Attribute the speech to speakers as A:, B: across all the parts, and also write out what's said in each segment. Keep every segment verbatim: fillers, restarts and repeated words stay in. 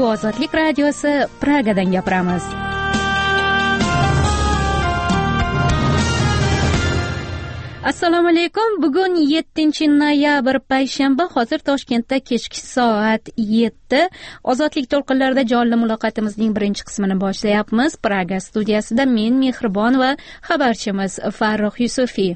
A: Ozodlik radiosi Pragadan gapiramiz. Assalomu alaykum. Bugun yettinchi noyabr payshanba. Hozir Toshkentda kechki soat yetti. Ozodlik to'lqinlarida jonli muloqotimizning birinchi qismini boshlayapmiz. Praga studiyasida men Mehribon va xabarchimiz Farruh Yusufiy.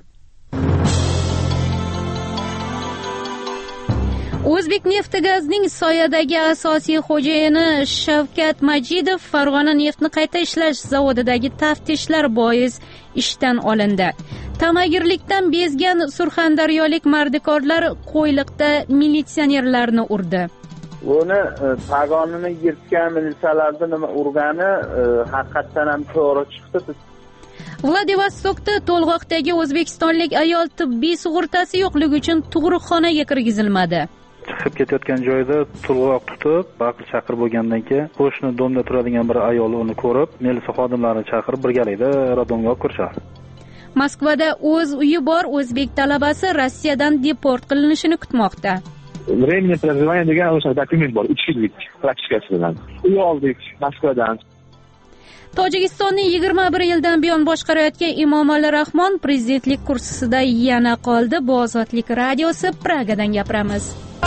A: O'zbekneftgazning soyadagi asosiy xo'jayini Shavkat Majidov Farg'ona neftni qayta ishlash zavodidagi taftishlar bois ishdan olindi. Tamagirlikdan bezgan surxondaryolik mardikorlar Qo'yliqda militsionerlarni urdi.
B: Buni pagonini yirtgan militsiyalarni nima urgani haqiqatan ham to'g'ri chiqdi.
A: Vladivostokda to'lg'oqdagi o'zbekistonlik ayol tibbiy sug'urtasi yo'qligi uchun tug'ruqxonaga kirgizilmadi.
C: Chiqib ketayotgan joyda to'lg'oq tutib, baqir chaqir bo'lgandan keyin qo'shni domda turadigan bir ayol uni ko'rib, militsiya xodimlarini chaqirib birgalikda radomga olib kirishadi.
A: Moskvada o'z uyi bor o'zbek talabasi Rossiyadan deport qilinishini kutmoqda.
D: Временное проживание degan o'sha dokument bor, uch yillik praktikasi bilan. Uy oldik Moskvadan.
A: Tojikistonning yigirma bir yildan buyon boshqarayotgan Emomali Rahmon prezidentlik kursisida yana qoldi. Bu Ozodlik radiosi Pragadan gapiramiz.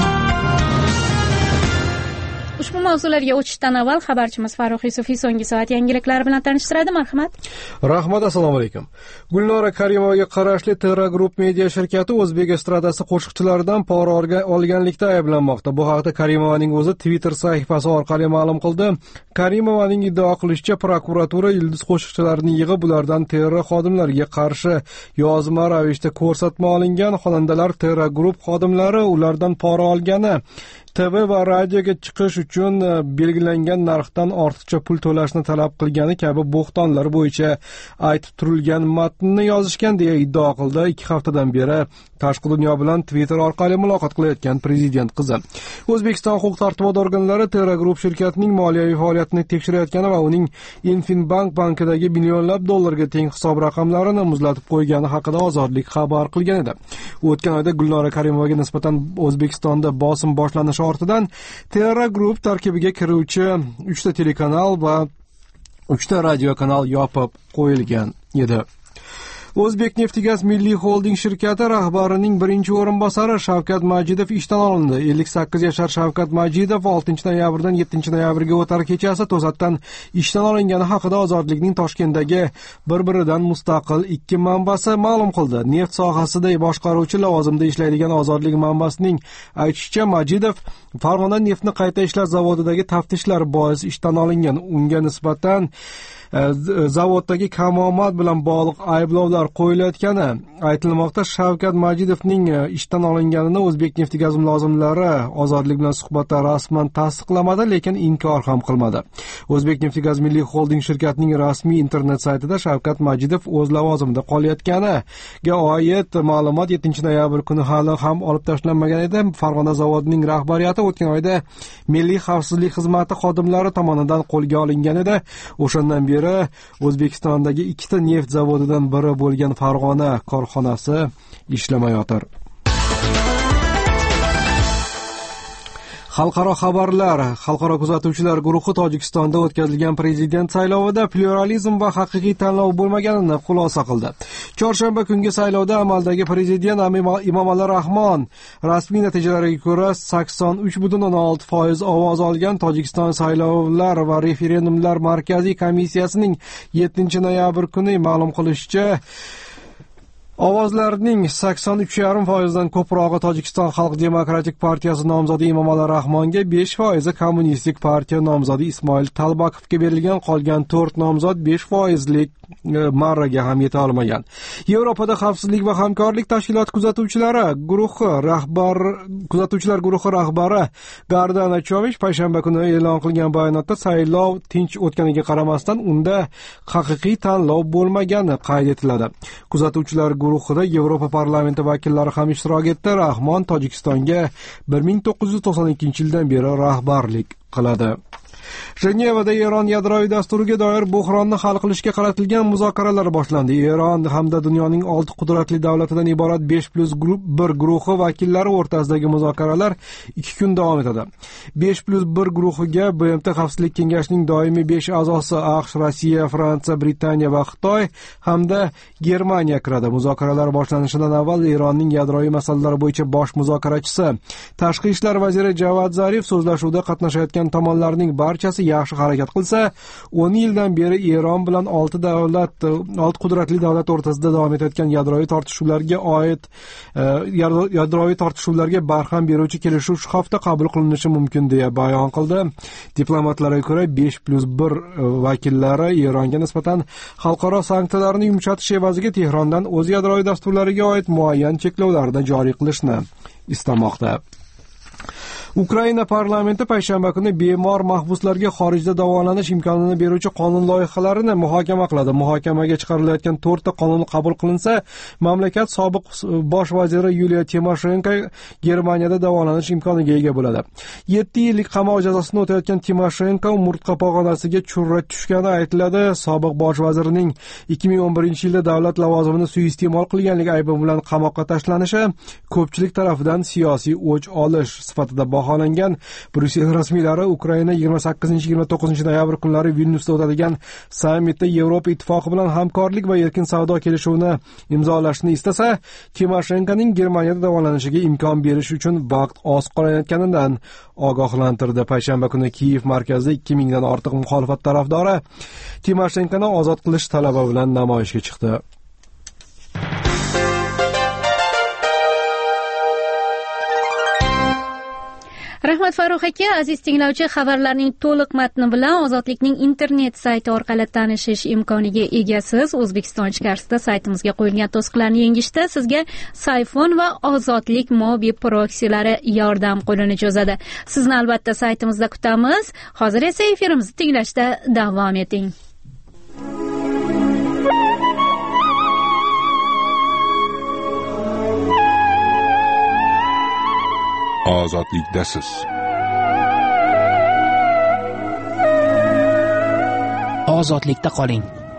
A: Ushbu mavzularga o'tishdan avval xabarchimiz Farruh Yusufiy so'nggi soat yangiliklar bilan tanishtiradi. Marhamat.
E: Rahmat, assalomu alaykum. Gulnora Karimovaga qarashli Terra Group media shirkati o'zbek estradasi qo'shiqchilaridan pora olganlikda ayblanmoqda. Bu haqda Karimovaning o'zi Twitter sahifasi orqali ma'lum qildi. Karimovaning iddao qilishicha, prokuratura yulduz qo'shiqchilarini yig'ib, ulardan Terra xodimlariga qarshi yozma ravishda ko'rsatma olingan. Xonandalar Terra Group xodimlari ulardan pora olgani, T V va radioga chiqish uchun belgilangan narxdan ortiqcha pul to'lashni talab qilgani kabi bo'xtonlar bo'yicha aytib turilgan matnni yozishgan deya iddao qildi. Ikki haftadan beri tashqi dunyo bilan Twitter orqali muloqot qilayotgan prezident qizi. O'zbekiston huquq-tartibot organlari Terra Group shirkatining moliyaviy faoliyatini tekshirayotgani va uning Infinbank bankidagi millionlab dollarga teng hisob raqamlarini muzlatib qo'ygani haqida Ozodlik xabar qilgan edi. O'tgan oyda Gulnora Karimovaga nisbatan O'zbekistonda bosim boshlanishi ortidan Terra Group tarkibiga kiruvchi uchta telekanal va uchta radio kanal yopib qo'yilgan edi. O'zbekneftgaz Milliy holding shirkati rahbarining birinchi o'rinbosari Shavkat Majidov ishdan olindi. ellik sakkiz yashar Shavkat Majidov oltinchi noyabrdan yettinchi noyabrga o'tar kechasi to'satdan ishdan olingani haqida Ozodlikning Toshkentdagi bir-biridan mustaqil ikki manbasi ma'lum qildi. Neft sohasida boshqaruvchi lavozimda ishlaydigan Ozodlik manbasining aytishicha, Majidov Farg'ona neftni qayta ishlash zavodidagi taftishlar bois ishdan olingan. Unga nisbatan zavoddagi kamomad bilan bog'liq ayblovlar qo'yilayotgani aytilmoqda. Shavkat Majidovning ishdan olinganini O'zbekneftgaz mulozimlari Ozodlik bilan suhbatda rasman tasdiqlamadi, lekin inkor ham qilmadi. O'zbekneftgaz Milliy holding shirkatining rasmiy internet saytida Shavkat Majidov o'z lavozimida qolayotganiga oid ma'lumot yettinchi noyabr kuni hali ham olib tashlanmagan edi. Farg'ona zavodining rahbariyati o'tgan oyda Milliy xavfsizlik xizmati xodimlari tomonidan qo'lga olingan edi. O'shandan beri O'zbekistondagi ikkita neft zavodidan biri bo'lgan Farg'ona korxonasi ishlamayotir. Xalqaro xabarlar. Xalqaro kuzatuvchilar guruhi Tojikistonda o'tkazilgan prezident saylovida pluralizm va haqiqiy tanlov bo'lmaganini xulosa qildi. Chorshanba kungi saylovda amaldagi prezident Emomali Rahmon rasmiy natijalarga ko'ra sakson uch butun o'n olti foiz ovoz olgan. Tojikiston saylovlar va referendumlar markaziy komissiyasining yettinchi noyabr kuni ma'lum qilishicha, ovozlarning sakson uch nuqta besh foizdan ko'prog'i Tojikiston Xalq demokratik partiyasi nomzodi Emomali Rahmonga, besh foizi kommunistik partiya nomzodi Ismoil Talbakovga berilgan. Qolgan to'rt nomzod besh foizlik marraga ham yeta olmagan. Yevropada xavfsizlik va hamkorlik tashkiloti kuzatuvchilari guruhi rahbar kuzatuvchilar guruhi rahbari Gardana Chovich payshanba kuni e'lon qilgan bayonotda saylov tinch o'tganiga qaramasdan unda haqiqiy tanlov bo'lmagani qayd etiladi. Kuzatuvchilar guruhida Yevropa parlamenti vakillari ham ishtirok etdi. Rahmon Tojikistonga bir ming to'qqiz yuz to'qson ikkinchi yildan beri rahbarlik qiladi. Jenevada Eron yadroviy dasturiga doir buhronni hal qilishga qaratilgan muzokaralar boshlandi. Eron hamda dunyoning olti qudratli davlatidan iborat besh plus bir guruhi vakillari o'rtasidagi muzokaralar ikki kun davom etadi. besh plus bir guruhiga B M T Xavfsizlik kengashining doimiy besh a'zosi AQSh, Rossiya, Fransiya, Britaniya va Xitoy hamda Germaniya kiradi. Muzokaralar boshlanishidan avval Eronning yadroviy masalalar bo'yicha bosh muzokarachisi, tashqi ishlar vaziri Javad Zarif so'zlashuvda qatnashayotgan tomonlarning barchasi yaxshi harakat qilsa, o'n yildan beri Eron bilan olti davlat, olti qudratli davlat o'rtasida davom etayotgan yadroviy tortishuvlarga oid yadroviy tortishuvlarga barham beruvchi kelishuv shu hafta qabul qilinishi mumkin deya bayon qildi. Diplomatlarga ko'ra besh plus bir vakillari Eronga nisbatan xalqaro sanksiyalarni yumshatish evaziga Tehrondan o'z yadroviy dasturlariga oid muayyan cheklovlarni joriy qilishni istamoqda. Ukraina parlamenti payshanba kuni bemor mahbuslarga xorijda davolanish imkonini beruvchi qonun loyihalarini muhokama qiladi. Muhokamaga chiqarilayotgan to'rtta qonun qabul qilinsa, mamlakat sobiq bosh vaziri Yuliya Timoshenko Germaniyada davolanish imkoniga ega bo'ladi. yetti yillik qamoq jazosini o'tayotgan Timoshenko umurtqa pog'onasiga churra tushgani aytiladi. Sobiq bosh vazirning ikki ming o'n birinchi yilda davlat lavozimini suiiste'mol qilganlik aybi bilan qamoqqa tashlanishi ko'pchilik tomonidan siyosiy o'ch olish sifatida baholangan. Bryussel rasmiylari Ukraina yigirma sakkizinchi yigirma to'qqizinchi noyabr kunlari Vilnyusda o'tadigan sammitda Yevropa ittifoqi bilan hamkorlik va erkin savdo kelishuvini imzolashni istasa, Timoshenkoning Germaniyada davolanishiga imkon berish uchun vaqt oz qolayotganidan ogohlantirdi. Payshanba kuni Kiyev markazida ikki mingdan ortiq muxolifat tarafdori Timoshenkoni ozod qilish talabi bilan namoyishga chiqdi.
A: Rahmat Farruh aka, aziz tinglovchi, xabarlarning to'liq matni bilan Ozodlikning internet sayti orqali tanishish imkoniga egasiz. O'zbekiston ichkarisida saytimizga qo'yilgan to'siqlarni yengishda sizga Sayfon va Ozodlik mobil proksilari yordam qo'lini cho'zadi. Sizni albatta saytimizda kutamiz. Hozir esa efirimizni tinglashda davom eting.
F: Ozodlikdasiz.
G: Ozodlikda qoling.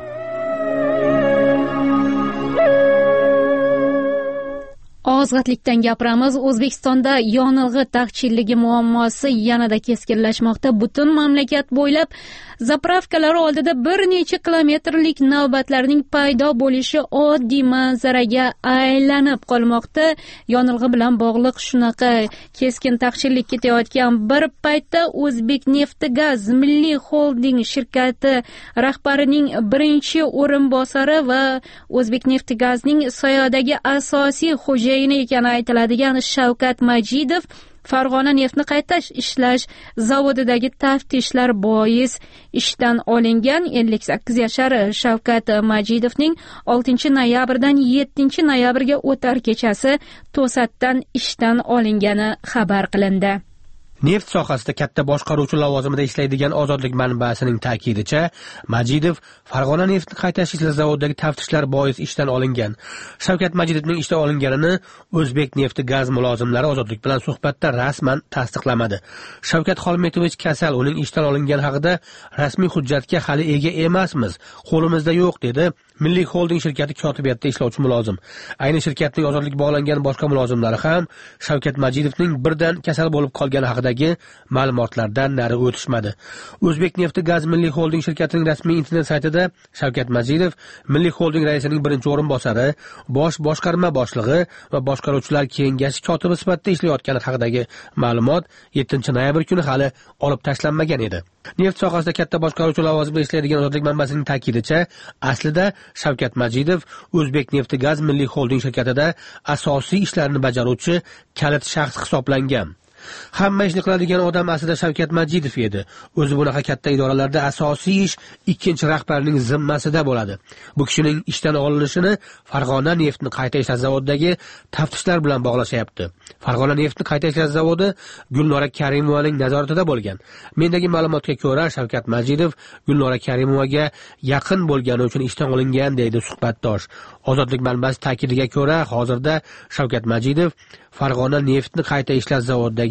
A: Ozodlikdan gapiramiz. O'zbekistonda yonilg'i taqchilligi muammosi yanada keskinlashmoqda. Butun mamlakat bo'ylab zapravkalar oldida bir necha kilometrlik navbatlarning paydo bo'lishi oddiy manzaraga aylanib qolmoqda. Yonilg'i bilan bog'liq shunaqa keskin taqchillik ketayotgan bir paytda O'zbekneftgaz Milliy Holding shirkati rahbarining birinchi o'rinbosari va O'zbekneftgazning soyadagi asosiy xo'jayini ekani aytiladigan Shavkat Majidov Farg'ona neftni qayta ishlash zavodidagi taftishlar bois ishdan olingan. ellik sakkiz yashar Shavkat Majidovning oltinchi noyabrdan yettinchi noyabrga o'tar kechasi to'satdan ishdan olingani xabar qilindi.
G: Neft sohasida katta boshqaruvchi lavozimida ishlaydigan Ozodlik manbasining ta'kidicha, Majidov Farg'ona neftni qayta ishlash zavodidagi taftishlar bois ishdan olingan. Shavkat Majidovning ishdan olinganini O'zbekneftgaz mulozimlari Ozodlik bilan suhbatda rasman tasdiqlamadi. Shavkat Xolmetovich kasal, uning ishdan olingani haqida rasmiy hujjatga hali ega emasmiz, qo'limizda yo'q dedi Milliy Holding shirkati kotibiyatida ishlovchi mulozim. Ayni shirkatning Ozodlik bog'langan boshqa mulozimlari ham Shavkat Majidovning birdan kasal bo'lib qolgani haqidagi ma'lumotlardan nari o'tishmadi. O'zbekneftgaz Milliy Holding shirkatining rasmiy internet saytida Shavkat Majidov Milliy Holding raisining birinchi o'rinbosari, bosh boshqarma boshlig'i va boshqaruvchilar kengashi kotibi sifatida ishlayotgani haqidagi ma'lumot yettinchi noyabr kuni hali olib tashlanmagan edi. Neft sohasida katta boshqaruvchi lavozimda ishlaydigan Ozodlik manbasining ta'kidicha, aslida Shavkat Majidov O'zbekneftgaz Milliy Holding shirkatida asosiy ishlarni bajaruvchi kalit shaxs hisoblangan. Hamma ishni qiladigan odam aslida Shavkat Majidov edi. O'zi bunaqa katta idoralarda asosiy ish ikkinchi rahbarning zimmasida bo'ladi. Bu kishining ishdan olinishini Farg'ona neftni qayta ishlash zavodidagi taftishlar bilan bog'lashyapti. Farg'ona neftni qayta ishlash zavodi Gulnora Karimovaning nazoratida bo'lgan. Mendagi ma'lumotga ko'ra, Shavkat Majidov Gulnora Karimovaga yaqin bo'lgani uchun ishdan olingan deydi suhbatdosh. Ozodlik manbasi ta'kidiga ko'ra, hozirda Shavkat Majidov Farg'ona neftni qayta ishlash zavodidagi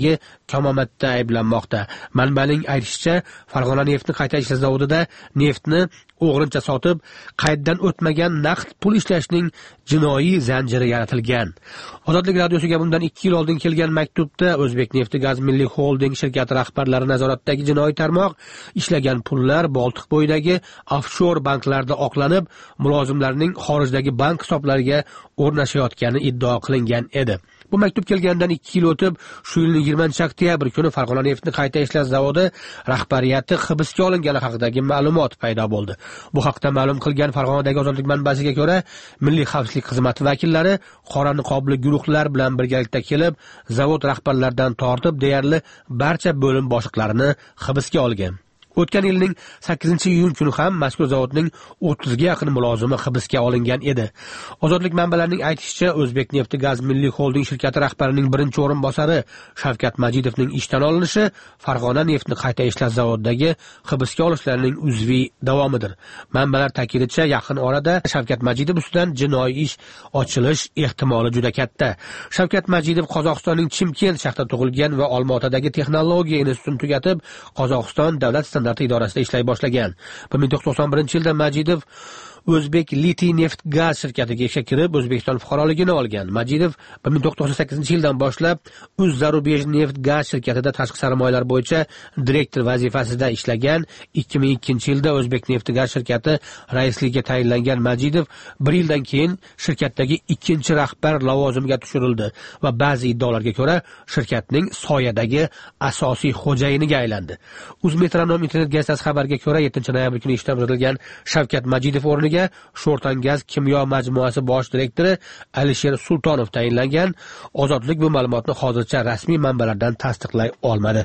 G: zavodidagi kamomatda ayblanmoqda. Manbaning aytishicha, Farg'ona neftni qayta ishlash zavodida neftni o'g'rincha sotib, qayddan o'tmagan naqd pul ishlashning jinoiy zanjiri yaratilgan. Ozodlik radiosiga bundan ikki yil oldin kelgan maktubda O'zbek nefti gaz milliy xolding shirkati rahbarlari nazoratidagi jinoiy tarmoq ishlagan pullar Boltiqbo'yidagi offshor banklarda oqlanib, mulozimlarning xorijdagi bank hisoblariga o'rnashayotgani iddao qilingan edi. Bu maktub kelgandan ikki yil o'tib, shu yilning yigirmanchi oktyabr kuni Farg'ona neftni qayta ishlash zavodi rahbariyati hibsga olingani haqidagi ma'lumot paydo bo'ldi. Bu haqda ma'lum qilgan Farg'onadagi ozodlik manbasiga ko'ra, Milliy xavfsizlik xizmati vakillari qora niqobli guruhlar bilan birgalikda kelib, zavod rahbarlaridan tortib deyarli barcha bo'lim boshliqlarini hibsga olgan. O'tgan yilning sakkizinchi iyun kuni ham mazkur zavodning o'ttizga yaqin mulozimi hibsga olingan edi. Ozodlik manbalarining aytishicha, O'zbek nefti gaz milliy xolding shirkati rahbarining birinchi o'rinbosari Shavkat Majidovning ishdan olinishi Farg'ona neftni qayta ishlash zavodidagi hibsga olishlarning uzviy davomidir. Manbalar ta'kidlashicha, yaqin orada Shavkat Majidov ustidan jinoiy ish ochilish ehtimoli juda katta. Shavkat Majidov Qozog'istonning Chimkent shahrida tug'ilgan va Olmaotadagi texnologiya institutini tugatib, Qozog'iston davlat standarti idorasida ishlay boshlagan. bir ming to'qson to'qson birinchi yilda Majidov O'zbek Litiy neft gaz shirkatiga ishga kirib, O'zbekiston fuqaroligini olgan. Majidov bir ming to'qson sakkizinchi yildan boshlab O'zzarubej neft gaz shirkatida tashqi sarmoyalar bo'yicha direktor vazifasida ishlagan. ikki ming ikkinchi yilda O'zbek neft gaz shirkati raisligiga tayinlangan Majidov bir yildan keyin shirkatdagi ikkinchi rahbar lavozimiga tushirildi va ba'zi iddaolarga ko'ra shirkatning soyadagi asosiy xo'jayiniga aylandi. Uzmetronom internet gazetasi xabariga ko'ra, yettinchi noyabr kuni ishdan bo'shatilgan Shavkat Majidov o'rniga Sho'rtan gaz kimyo majmuasi bosh direktori Alisher Sultonov tayinlangan. Ozodlik bu ma'lumotni hozircha rasmiy manbalardan tasdiqlay olmadi.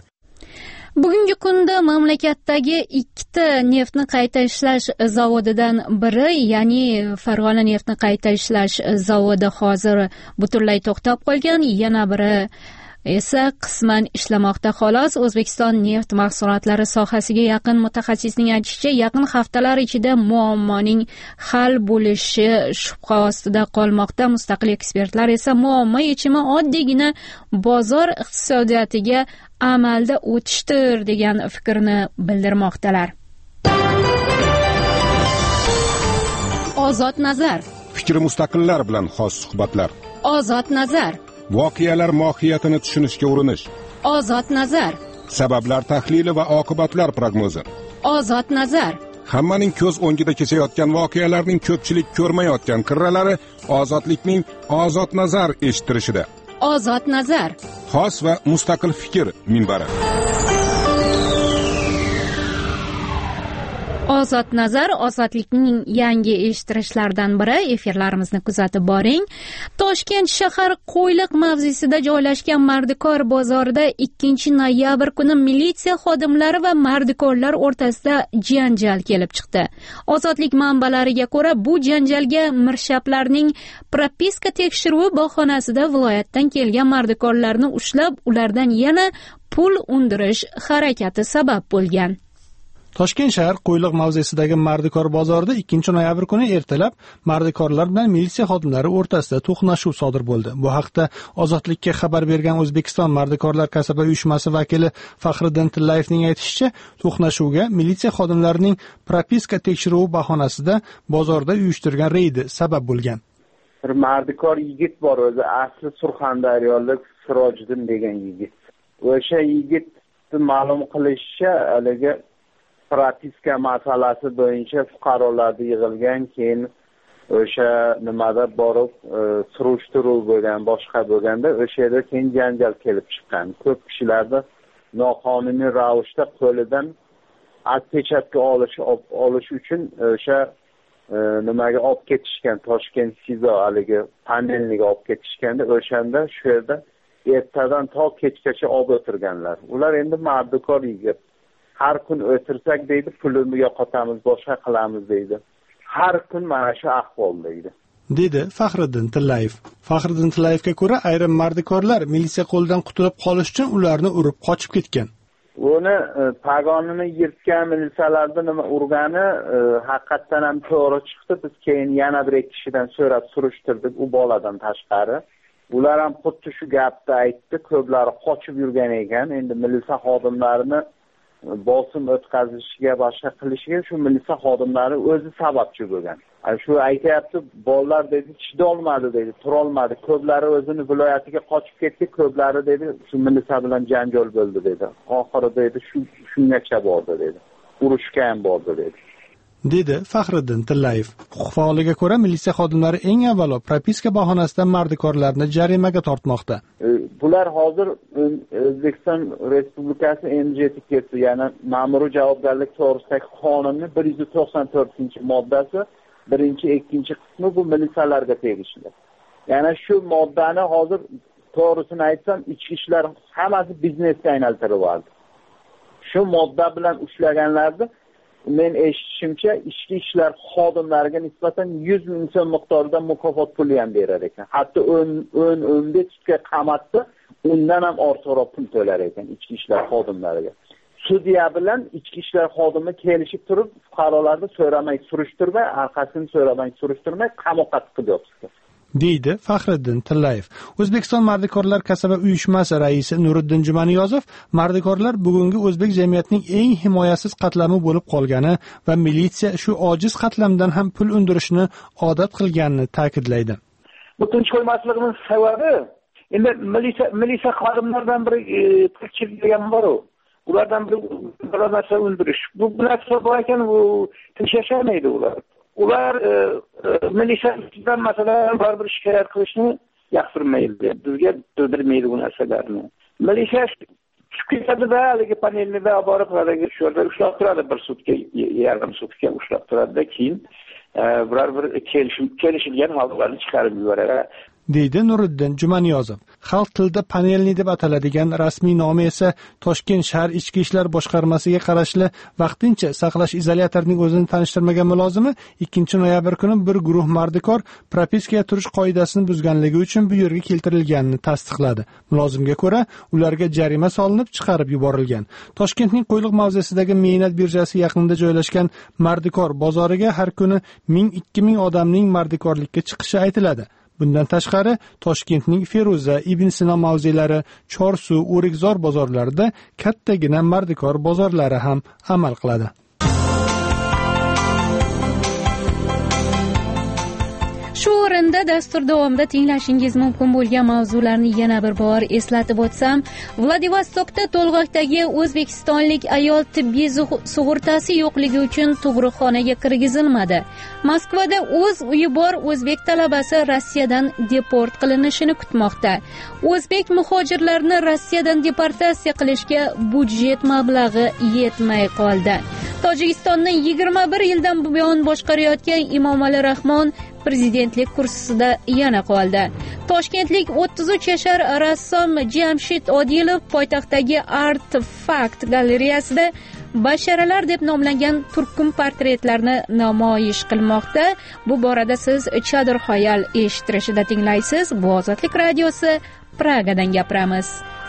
A: Bugungi kunda mamlakatdagi ikkita neftni qayta ishlash zavodidan biri, ya'ni Farg'ona neftni qayta ishlash zavodi hozir butunlay to'xtab qolgan, yana biri esa qisman ishlamoqda xolos. O'zbekiston neft mahsulotlari sohasiga yaqin mutaxassisning aytishicha, yaqin haftalar ichida muammoning hal bo'lishi shubha ostida qolmoqda. Mustaqil ekspertlar esa muammo yechimi oddiygina bozor iqtisodiyotiga amalda o'tishdir degan fikrni bildirmoqdalar. Ozod nazar.
F: Fikri mustaqillar bilan xos suhbatlar.
A: Ozod nazar.
F: Voqealar mohiyatini tushunishga urinish.
A: Ozod nazar.
F: Sabablar tahlili va oqibatlar prognozi.
A: Ozod nazar.
F: Hammaning ko'z o'ngida kechayotgan voqealarning ko'pchilik ko'rmayotgan qirralari ozodlikning ozod nazar eshittirishida.
A: Ozod nazar.
F: Xos va mustaqil fikr minbari.
A: Ozod nazar ozodlikning yangi eshittirishlaridan biri. Efirlarimizni kuzatib boring. Toshkent shahar Qo'yliq mavzesida joylashgan Mardikor bozorida ikkinchi noyabr kuni militsiya xodimlari va mardikorlar o'rtasida janjal kelib chiqdi. Ozodlik manbalariga ko'ra, bu janjalga mirshaplarning propiska tekshiruvi bahonasida viloyatdan kelgan mardikorlarni ushlab, ulardan yana pul undirish harakati sabab bo'lgan.
H: Toshkent shahar Qo'yliq mavzesidagi Mardikor bozorida ikkinchi noyabr kuni ertalab mardikorlar bilan militsiya xodimlari o'rtasida to'qnashuv sodir bo'ldi. Bu haqda Ozodlikka xabar bergan O'zbekiston Mardikorlar kasaba uyushmasi vakili Faxriddin Tillayevning aytishicha, to'qnashuvga militsiya xodimlarining propiska tekshiruvi bahonasida bozorda uyushtirgan reydi sabab bo'lgan.
B: Bir mardikor yigit bor, o'zi asli Surxondaryolik Sirojiddin degan yigit. O'sha yigitni ma'lum qilishicha, haligi propiska masalasi bo'yicha fuqarolarga yig'ilgan, keyin o'sha nimada borib surishtiruv bo'lgan, boshqa bo'lganda o'sha yerda keyin janjal kelib chiqqan. Ko'p kishilarni noqonuniy ravishda qo'lidan atpechatga olish olish uchun o'sha nimaga olib ketishgan, Toshkent Sizo haligi panelniga olib ketishganda, o'shanda shu yerda ertadan to kechgacha olib o'tirganlar. Ular endi mardikor yigit. Har kun o'tirsak deydi, pulni yo'qotamiz, boshqa qilamiz deydi. Har kun mana shu ahvol deydi.
H: Dedi Faxriddin Tillayev. Faxriddin Tillayevga ko'ra, ayrim mardikorlar militsiya qo'lidan qutulib qolish uchun ularni urib qochib ketgan.
B: Uni pagonini yirtgan militsiyalarda nima urgani haqiqatan ham to'g'ri chiqdi. Biz keyin yana bir ikki kishidan so'rab surishtirdik, u boladan tashqari. ular ham xuddi shu gapni aytdi. Ko'plari qochib yurgan ekan. Endi militsiya xodimlarini bosim o'tkazishiga, boshqa qilishiga shu militsiya xodimlari o'zi sababchi bo'lgan. Shu aytayapti, bolalar dedi chidolmadi dedi, turolmadi. Ko'plari o'zini viloyatiga qochib ketdi, ko'plari dedi shu militsiya bilan janjal bo'ldi dedi. Oxirida dedi shu shungacha bordi dedi. Urushga ham bordi dedi.
H: dedi Faxriddin Tillayev. Huquq faoliga ko'ra, militsiya xodimlari eng avvalo propiska bahonasida mardikorlarni jarimaga tortmoqda.
B: Bular hozir O'zbekiston Respublikasi M J T K'si, ya'ni ma'muriy javobgarlik to'g'risidagi qonunning bir yuz to'qson to'rtinchi moddasi birinchi, ikkinchi qismi bu militsiyalarga tegishli. Ya'ni shu moddani hozir to'g'risini aytsam, ichki ishlar hammasi biznesga aylantiryapti. Shu modda bilan ushlaganlarni men eshitishimcha ichki ishlar xodimlariga nisbatan yuz ming so'm miqdorida mukofot puli ham berar ekan. Hatto o'n o'n besh sutga qamatdi, undan ham ortiqroq pul to'lar ekan ichki ishlar xodimlariga. Sudya bilan ichki ishlar xodimi kelishib turib, fuqarolarni so'ramay surishtirmay, orqasini so'ramay surishtirmay qamoqqa tiqyapti.
H: deydi Faxriddin Tillayev. O'zbekiston Mardikorlar kasaba uyushmasi raisi Nuriddin Jumaniyozov mardikorlar bugungi o'zbek jamiyatining eng himoyasiz qatlami bo'lib qolgani va militsiya shu ojiz qatlamdan ham pul undirishni odat qilganini ta'kidlaydi.
I: Bu tinch qo'ymasligimiz sababi endi militsiya militsiya xodimlaridan biri tirikchilik bor-ku. Ulardan biri bir narsa undirish. Bu narsa bor ekan, u tinch yashamaydi ular. Ular militsiyadan masalan baribir shikoyat qilishni yoqtirmaydi. Bizga bildirmaydi bu narsalarni. Militsiya chiqadi-da, haligi panelda borib haligi shu yerda ushlab turadi, bir sutka, yarim sutka ushlab turadi-da, keyin biror bir kelishim kelishilgan hollarni chiqarib yuboradi.
H: deydi Nuriddin Jumaniyozov. Xalq tilida panelni deb ataladigan rasmiy nomi esa Toshkent shahar ichki ishlar boshqarmasiga qarashli vaqtincha saqlash izolyatorining o'zini tanishtirmagan mulozimi ikkinchi noyabr kuni bir guruh mardikor propiskaga turish qoidasini buzganligi uchun bu yerga keltirilganini tasdiqladi. Mulozimga ko'ra, ularga jarima solinib chiqarib yuborilgan. Toshkentning Qo'yliq mavzesidagi mehnat birjasi yaqinida joylashgan mardikor bozoriga har kuni ming ikki ming odamning mardikorlikka chiqishi aytiladi. Bundan tashqari, Toshkentning Feruza, Ibn Sino mavzelari, Chorsu, O'rikzor bozorlarida kattagina mardikor bozorlari ham amal qiladi.
A: Shu o'rinda dastur davomida tinglashingiz mumkin bo'lgan mavzularni yana bir bor eslatib o'tsam, Vladivostokda to'lg'oqdagi o'zbekistonlik ayol tibbiy sug'urtasi yo'qligi uchun tug'ruqxonaga kirgizilmadi. Moskvada o'z uyi bor o'zbek talabasi Rossiyadan deport qilinishini kutmoqda. O'zbek muhojirlarni Rossiyadan deportatsiya qilishga budjet mablag'i yetmay qoldi. Tojikistonni yigirma bir yildan buyon boshqarayotgan Emomali Rahmon prezidentlik kursisida yana qoldi. Toshkentlik o'ttiz uch yashar rassom Jamshid Odilov poytaxtdagi Artfact galereyasida basharalar deb nomlangan turkum portretlarni namoyish qilmoqda. Bu borada siz Chadir Xoyal eshittirishida tinglaysiz. Bu Ozodlik radiosi, Pragadan gapiramiz.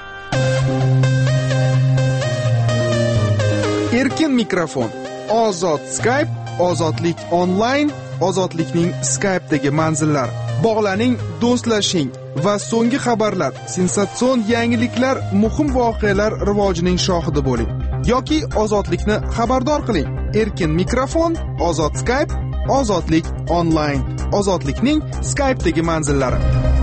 J: Erkin mikrofon, ozod Skype, ozodlik onlayn, ozodlikning Skype'dagi manzillari. Bog'laning, do'stlashing va so'nggi xabarlar, sensatsion yangiliklar, muhim voqealar rivojining shohidi bo'ling. Yoki ozodlikni xabardor qiling. Erkin mikrofon, ozod Skype, ozodlik onlayn, ozodlikning Skype'dagi manzillari.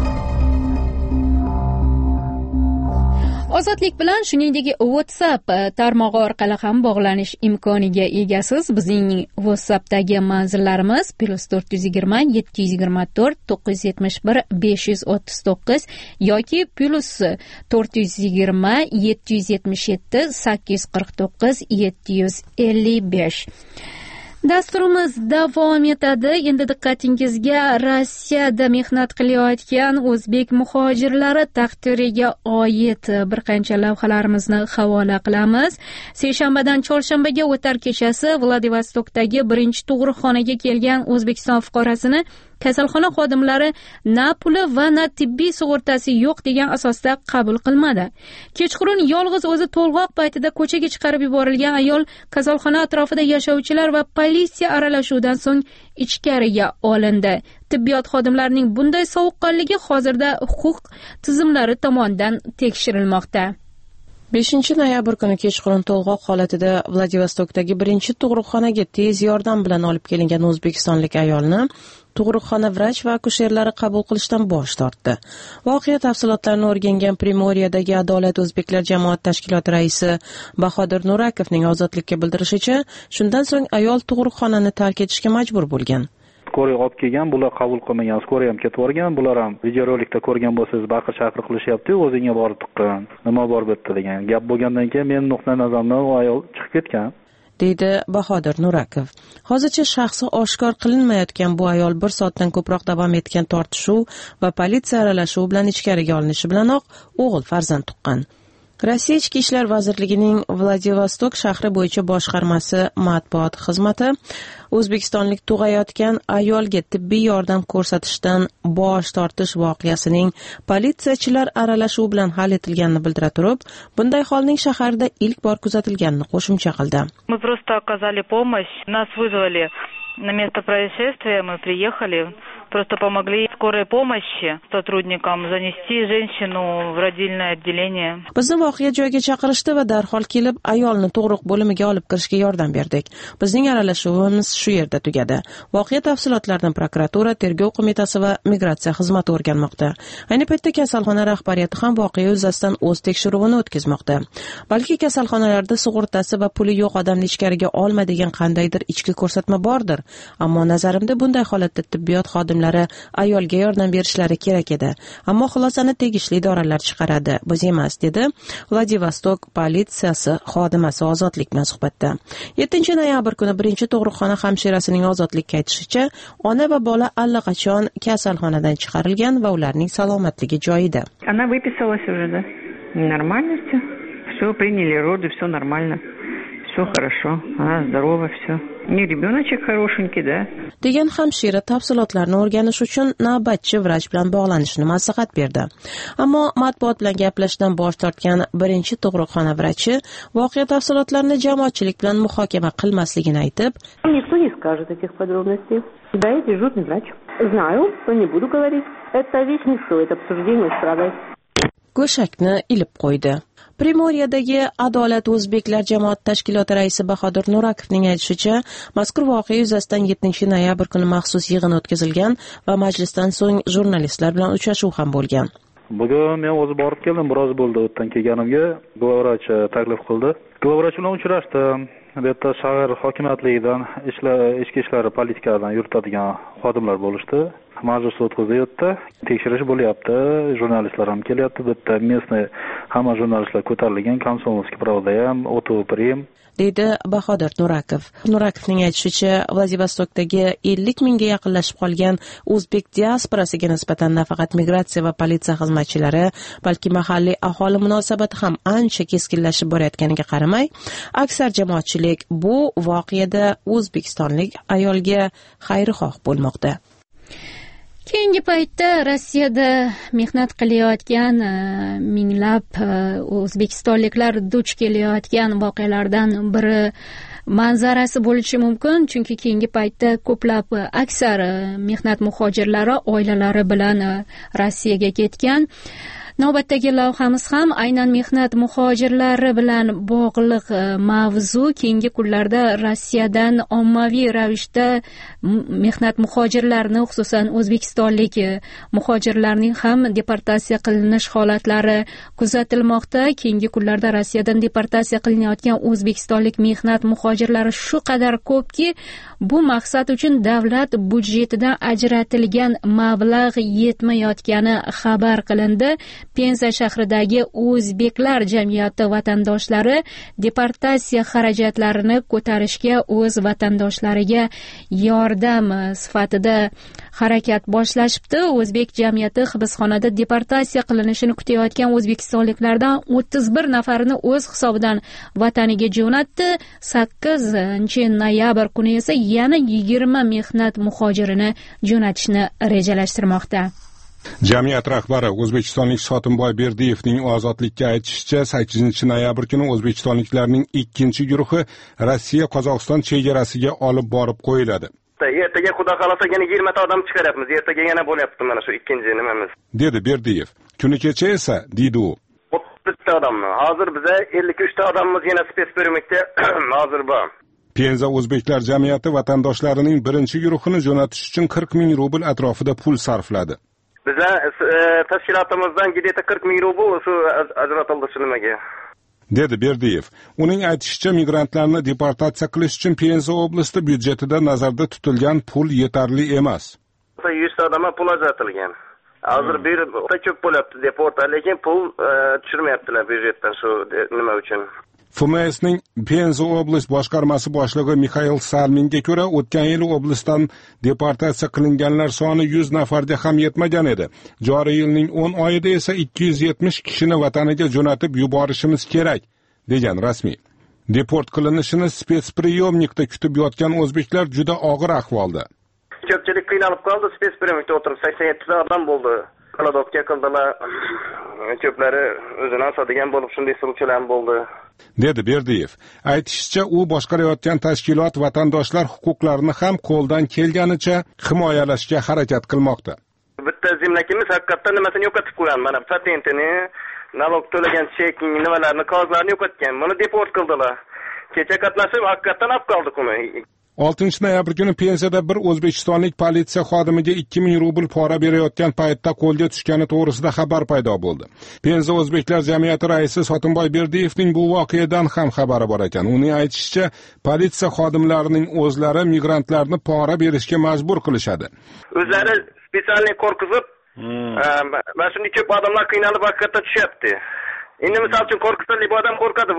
A: Ozodlik bilan shuningdek WhatsApp tarmog'i orqali ham bog'lanish imkoniga egasiz. Bizning WhatsAppdagi manzillarimiz plus to'rt yuz yigirma yetti yuz yigirma to'rt to'qqiz yuz yetmish bir besh yuz o'ttiz to'qqiz yoki plus to'rt yuz yigirma yetti yuz yetmish yetti sakkiz yuz qirq to'qqiz yetti yuz ellik besh. Dasturimiz davom etadi. Endi diqqatingizga Rossiyada mehnat qilayotgan o'zbek muhojirlari taqdiriga oid bir qancha lavhalarimizni havola qilamiz. Seshanbadan chorshanbaga o'tar kechasi Vladivostokdagi birinchi tug'ruqxonaga kelgan O'zbekiston fuqarosini kasalxona xodimlari na puli va na tibbiy sug'urtasi yo'q degan asosda qabul qilmadi. Kechqurun yolg'iz o'zi to'lg'oq paytida ko'chaga chiqarib yuborilgan ayol kasalxona atrofida yashovchilar va politsiya aralashuvidan so'ng ichkariga olindi. tibbiyot xodimlarining bunday sovuqqonligi hozirda huquq tizimlari tomonidan tekshirilmoqda.
K: beshinchi noyabr kuni kechqurun to'lg'oq holatida Vladivostokdagi birinchi tug'ruqxonaga tez yordam bilan olib kelingan o'zbekistonlik ayolni tug'ruqxona vrach va akusherlari qabul qilishdan bosh tortdi. Voqea tafsilotlarini o'rgangan Primoriyadagi Adolat o'zbeklar jamoat tashkiloti raisi Bahodir Nurakovning Ozodlikka bildirishicha, shundan so'ng ayol tug'ruqxonani tark etishga majbur bo'lgan.
C: Skoriya olib kelgan, bular qabul qilmagan, skoriya ham ketib borgan. Bular ham videorolikda ko'rgan bo'lsangiz, baqir-chaqir qilishyapti, o'zingga borib tuqqan, nima bor bu yerda degan gap bo'lgandan keyin men nuqtai nazarimdan u ayol chiqib ketgan,
K: deydi Bahodir Nurakov. Hozircha shaxsi oshkor qilinmayotgan bu ayol bir soatdan ko'proq davom etgan tortishuv va politsiya aralashuvi bilan ichkariga olinishi bilanoq o'g'il farzand tuqqan. Rossiya Ichki ishlar vazirligining Vladivostok shahri bo'yicha boshqarmasi matbuot xizmati o'zbekistonlik tug'ayotgan ayolga tibbiy yordam ko'rsatishdan bosh tortish voqeasining politsiyachilar aralashuvi bilan hal etilganini bildira turib, bunday holning shaharda ilk bor kuzatilganini qo'shimcha qildi.
L: Мы просто оказали помощь, нас вызвали на место происшествия, мы приехали, просто помогли скорой помощи сотрудникам занести женщину в родильное отделение.
K: Bizni voqea joyiga chaqirishdi va darhol kelib ayolni tug'ruq bo'limiga olib kirishga yordam berdik. Bizning aralashuvimiz shu yerda tugadi. Voqea tafsilotlarini prokuratura, tergov qo'mitasi va migratsiya xizmati o'rganmoqda. Ayni paytda kasalxona rahbariyati ham voqea yuzasidan o'z tekshiruvini o'tkazmoqda. Balki kasalxonalarda sug'urtasi va puli yo'q odamni ichkariga olma degan qandaydir ichki ko'rsatma bordir. Ammo nazarimda bunday holatda tibbiyot xodimlari ayolga yordam berishlari kerak edi. Ammo xulosani tegishli idoralar chiqaradi, biz emas, dedi Vladivostok politsiyasi xodimasi Ozodlik bilan suhbatda. yettinchi noyabr kuni birinchi tug'ruqxona hamshirasining Ozodlikka aytishicha, ona va bola allaqachon kasalxonadan chiqarilgan va ularning salomatligi joyida.
M: Она выписалась уже, да? Нормально все. Все, приняли роды, все нормально. Все хорошо, она здорова, все. Не ребеночек хорошенький, да?
K: degan hamshira tafsilotlarni o'rganish uchun navbatchi vrach bilan bog'lanishni maslahat berdi. Ammo matbuot bilan gaplashishdan bosh tortgan birinchi tug'ruqxona vrachi voqea tafsilotlarini jamoatchilik bilan muhokama qilmasligini aytib,
N: никто не скажет этих подробностей. Да, я дежурный врач. Знаю, но не буду говорить. Это вещь не стоит обсуждения с правой.
K: go'shakni ilib qo'ydi. Primoriyadagi Adolat o'zbeklar jamoat tashkiloti raisi Bahodir Nurakovning aytishicha, mazkur voqea yuzasidan yettinchi noyabr kuni maxsus yig'in o'tkazilgan va majlisdan so'ng jurnalistlar bilan uchrashuv ham bo'lgan.
C: Bugun men o'zi borib keldim, biroz bo'ldi o'tdan kelganimga. Glavvrach taklif qildi. Glavvrach bilan uchrashdim. Bu yerda shahar hokimiyatligidan ishlar, ichki ishlar politikadan yuritadigan xodimlar bo'lishdi. Majlis o'tkazyapti, tekshirish bo'lyapti, jurnalistlar ham kelyapti. Bitta местный hamma jurnalistlar ko'tarilgan, Komsomolskiy pravda ham, Otoprim,
K: deydi Bahodir Nurakov. Nurakovning aytishicha, Vladivostokdagi ellik mingga yaqinlashib qolgan o'zbek diasporasiga nisbatan nafaqat migratsiya va politsiya xizmatchilari, balki mahalliy aholi munosabati ham ancha keskinlashib borayotganiga qaramay, aksar jamoatchilik bu voqeada o'zbekistonlik ayolga xayrixoh bo'lmoqda.
A: Keyingi paytda Rossiyada mehnat qilayotgan minglab o'zbekistonliklar duch kelayotgan voqealardan biri manzarasi bo'lishi mumkin, chunki keyingi paytda ko'plab aksar mehnat muhojirlari oilalari bilan Rossiyaga ketgan. Navbatdagi lavhamiz ham aynan mehnat muhojirlari bilan bog'liq mavzu. Keyingi kunlarda Rossiyadan ommaviy ravishda mehnat muhojirlarini, xususan o'zbekistonlik muhojirlarning ham deportatsiya qilinish holatlari kuzatilmoqda. Keyingi kunlarda Rossiyadan deportatsiya qilinayotgan o'zbekistonlik mehnat muhojirlari shu qadar ko'pki, bu maqsad uchun davlat budjetidan ajratilgan mablag' yetmayotgani xabar qilindi. Penza shahridagi o'zbeklar jamiyati vatandoshlari deportatsiya xarajatlarini ko'tarishga o'z vatandoshlariga yordam sifatida harakat boshlashibdi. O'zbek jamiyati hibsxonada deportatsiya qilinishini kutayotgan o'zbekistonliklardan o'ttiz bir nafarini o'z hisobidan vataniga jo'natdi. sakkizinchi noyabr kuni esa yana yigirma mehnat muhojirini jo'natishni rejalashtirmoqda.
F: Jamiyat rahbari o'zbekistonlik Sotimboy Berdiyevning Ozodlikka aytishicha, sakkizinchi noyabr kuni o'zbekistonliklarning ikkinchi guruhi Rossiya-Qozog'iston chegarasiga olib borib qo'yiladi.
O: Ertaga xudo xolasa yana yigirmata odam chiqaryapmiz. Ertaga yana bo'lyapti mana shu ikkinchi nimamiz.
F: Dedi Berdiyev. Kuni kecha esa, deydi u.
O: o'ttiz ta odamni. Hozir biza ellik uch ta odamimiz yana spetsperimikda hozir bor.
F: Penza O'zbeklar jamiyati vatandoshlarining birinchi guruhini jo'natish uchun qirq ming rubl atrofida pul sarfladi.
O: Biza tashkilotimizdan gideta qirq ming rubl shu ajratildi shu nimaga.
F: Dedi Berdiyev. Uning aytishicha, migrantlarni deportatsiya qilish uchun Penza oblasti byudjetida nazarda tutilgan pul yetarli emas.
O: yuz ta odamga pul ajratilgan. Hozir bir ko'p bo'lyapti deport, lekin pul tushirmayaptilar byudjetdan shu nima uchun.
F: F M S'ning Penza oblast boshqarmasi boshlig'i Mixail Salminga ko'ra, o'tgan yil oblastdan deportatsiya qilinganlar soni yuz nafarga ham yetmagan edi. Joriy yilning o'n oyida esa ikki yuz yetmish kishini vataniga jo'natib yuborishimiz kerak, degan rasmiy. Deport qilinishini spetspriyomnikda kutib yotgan o'zbeklar juda og'ir ahvolda.
O: Ko'pchilik qiynalib qoldi, spetspriyomnikda o'tirib sakson yetti ta odam bo'ldi. Qaladovga qildilar. Ko'plari o'zini asadigan bo'lib, shunday sulchilar bo'ldi.
F: Dedi Berdiyev. Aytishicha, u boshqarayotgan tashkilot vatandoshlar huquqlarini ham qo'ldan kelganicha himoyalashga harakat qilmoqda.
O: Bitta zimlakimiz haqiqatdan nimasini yo'qotib qo'ygan, mana patentini, nalog to'lagan cheking, nimalarni, qog'ozlarni yo'qotgan. Buni deport qildilar. Kecha qatnashib haqiqatdan olib qoldik uni.
F: oltinchi noyabr kuni Penzada bir o'zbekistonlik politsiya xodimiga ikki ming rubl pora berayotgan paytda qo'lga tushgani to'g'risida xabar paydo bo'ldi. Penza O'zbeklar jamiyati raisi Sotimboy Berdiyevning bu voqeadan ham xabari bor ekan. Uning aytishicha, politsiya xodimlarining o'zlari migrantlarni pora berishga majbur qilishadi.
O: O'zlari spesialni qo'rqizib, mana shunday ko'p odamlar qiynalib haqiqatda tushyapti. Endi misol uchun qo'rqsa, bu odam qo'rqadi.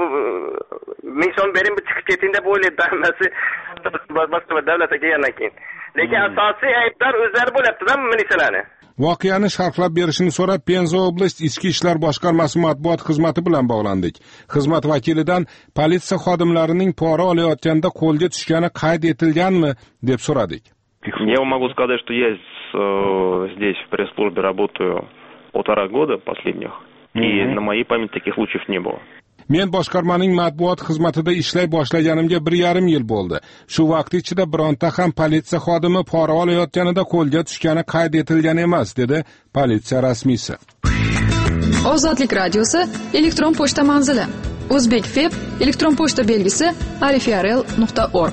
O: Ming so'm bering, bir chiqib keting deb o'ylaydi. Hammasi boshqa davlatga kelgandan keyin. Lekin asosiy aybdor o'zlari bo'lyapti-da militsiyalarni.
F: Voqeani sharhlab berishini so'rab Penza oblast Ichki ishlar boshqarmasi matbuot xizmati bilan bog'landik. Xizmat vakilidan politsiya xodimlarining pora olayotganda qo'lga tushgani qayd etilganmi deb so'radik.
P: Я вам могу сказать, что я здесь в пресс-службе работаю полтора года последних. И на моей памяти таких случаев не было.
F: Men boshqarmaning matbuot xizmatida ishlay boshlaganimga bir yarim yil bo'ldi. Shu vaqt ichida bironta ham politsiya xodimi pora olayotganida qo'lga tushgani qayd etilgan emas, dedi politsiya rasmiysi.
Q: Ozodlik radiosi elektron pochta manzili: Uzbekfeb elektron pochta belgisi arifrl nuqta org.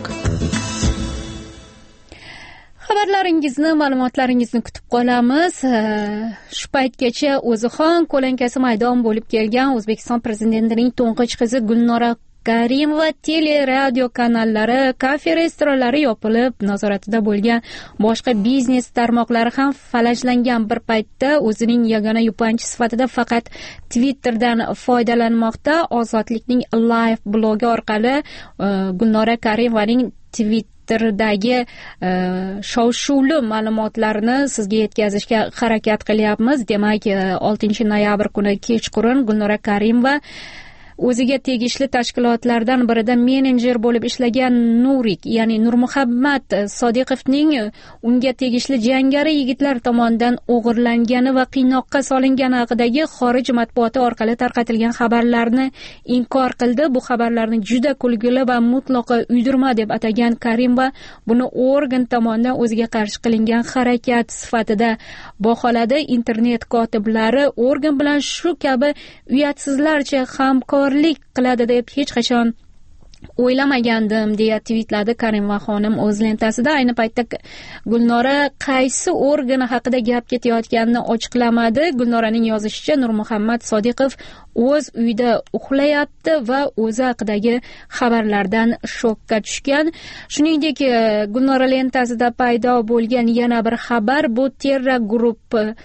A: Xabarlaringizni, ma'lumotlaringizni kutib qolamiz. Shu paytgacha o'zixon ko'lankasi maydon bo'lib kelgan O'zbekiston prezidentining to'ng'ich qizi Gulnora Karimova tele radio kanallari, kafe restoranlari yopilib, nazoratida bo'lgan boshqa biznes tarmoqlari ham falajlangan bir paytda o'zining yagona yupanchi sifatida faqat Twitterdan foydalanmoqda. Ozodlikning live blogi orqali Gulnora Karimovaning Twitter Twitter'dagi shov-shuvli ma'lumotlarni sizga yetkazishga harakat qilyapmiz. Demak, oltinchi noyabr kuni kechqurun Gulnora Karimova o'ziga tegishli tashkilotlardan birida menejer bo'lib ishlagan Nurik, ya'ni Nurmuhammad Sodiqovning unga tegishli jangari yigitlar tomonidan o'g'irlangani va qiynoqqa solingani haqidagi xorij matbuoti orqali tarqatilgan xabarlarni inkor qildi. Bu xabarlarni juda kulgili va mutlaqo uydirma deb atagan Karimova buni organ tomonidan o'ziga qarshi qilingan harakat sifatida baholadi. Internet kotiblari organ bilan shu kabi uyatsizlarcha hamkor qiladi deb hech qachon o'ylamagandim, deya tweetladi Karimova xonim o'z lentasida. Ayni paytda Gulnora qaysi organ haqida gap ketayotganini ochiqlamadi. Gulnoraning yozishicha, Nurmuhammad Sodiqov o'z uyida uxlayapti va o'zi haqidagi xabarlardan shokka tushgan. Shuningdek, Gulnora lentasida paydo bo'lgan yana bir xabar bu Terra Group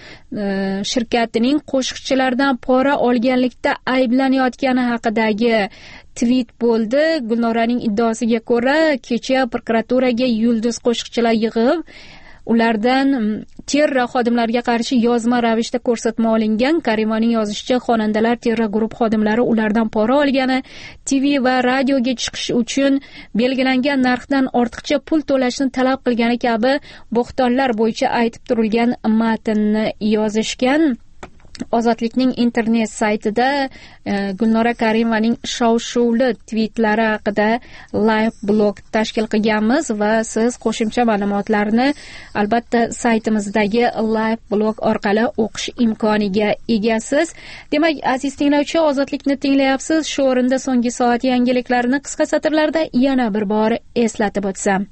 A: shirkatining qo'shiqchilardan pora olganlikda ayblanayotgani haqidagi tweet bo'ldi. Gulnoraning iddaosiga ko'ra, kecha prokuraturaga yulduz qo'shiqchilar yig'ib, ulardan Terra xodimlariga qarshi yozma ravishda ko'rsatma olingan. Karimovaning yozishicha, xonandalar Terra guruh xodimlari ulardan pora olgani, T V va radioga chiqish uchun belgilangan narxdan ortiqcha pul to'lashni talab qilgani kabi bo'xtonlar bo'yicha aytib turilgan matnni yozishgan. Ozodlikning internet saytida e, Gulnora Karimovaning shov-shuvli tweetlari haqida live blog tashkil qilganmiz va siz qo'shimcha ma'lumotlarni albatta saytimizdagi live blog orqali o'qish imkoniga egasiz. Demak, aziz tinglovchi, Ozodlikni tinglayapsiz. Shu o'rinda so'nggi soat yangiliklarini qisqa satrlarda yana bir bor eslatib o'tsam.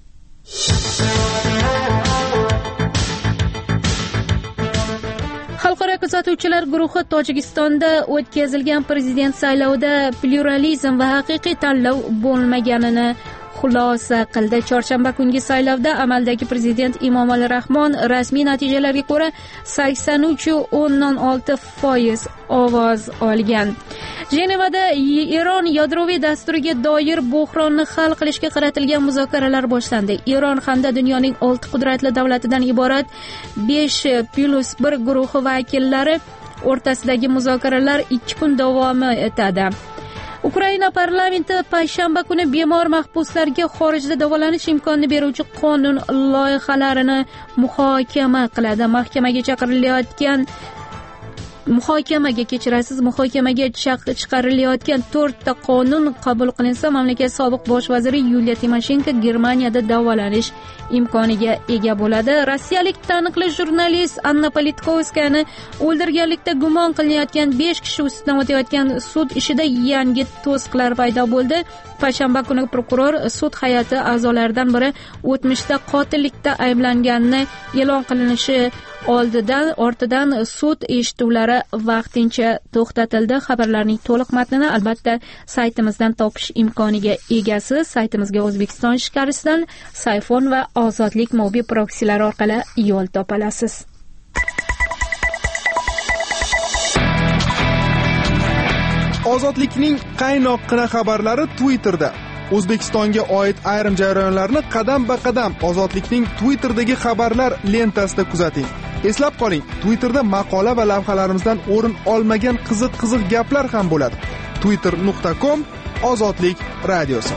A: Xalqaro kuzatuvchilar guruhi Tojikistonda o'tkazilgan prezident saylovida pluralizm va haqiqiy tanlov bo'lmaganini xulosa qildi. Chorshanba kungi saylovda amaldagi prezident Emomali Rahmon rasmiy natijalarga ko'ra sakson uch nuqta o'ndan olti foiz ovoz olgan. Jenevada Eron yadroviy dasturiga doir buhronni hal qilishga qaratilgan muzokaralar boshlandi. Eron hamda dunyoning olti qudratli davlatidan iborat besh plus bir guruhi vakillari o'rtasidagi muzokaralar ikki kun davom etadi. Ukraina parlamenti payshanba kuni bemor mahbuslarga xorijda davolanish imkonini beruvchi qonun loyihalarini muhokama qiladi. Mahkamaga chaqirilayotgan muhokamaga kechirasiz muhokamaga chiqarilayotgan to'rtta qonun qabul qilinsa, mamlakat sobiq bosh vaziri Yuliya Timoshenko Germaniyada davolanish imkoniga ega bo'ladi. Rossiyalik taniqli jurnalist Anna Politkovskayani o'ldirganlikda gumon qilinayotgan besh kishi ustidan o'tayotgan sud ishida yangi to'siqlar paydo bo'ldi. Payshanba kuni prokuror sud hay'ati a'zolaridan biri o'tmishda qotillikda ayblanganini e'lon qilinishi oldidan ortidan sud eshituvlari vaqtincha to'xtatildi. Xabarlarning to'liq matnini albatta saytimizdan topish imkoniga egasiz. Saytimizga O'zbekiston shkarisidan Sayfon va Ozodlik mobil proksilari orqali yo'l topasiz.
J: Ozodlikning qaynoqqina xabarlari Twitterda. O'zbekistonga oid ayrim jarayonlarni qadam-ba-qadam Ozodlikning Twitter'dagi xabarlar lentasida kuzating. Eslab qoling, Twitterda maqola va lavhalarimizdan o'rin olmagan qiziq-qiziq gaplar ham bo'ladi. twitter nuqta com Ozodlik radiosi.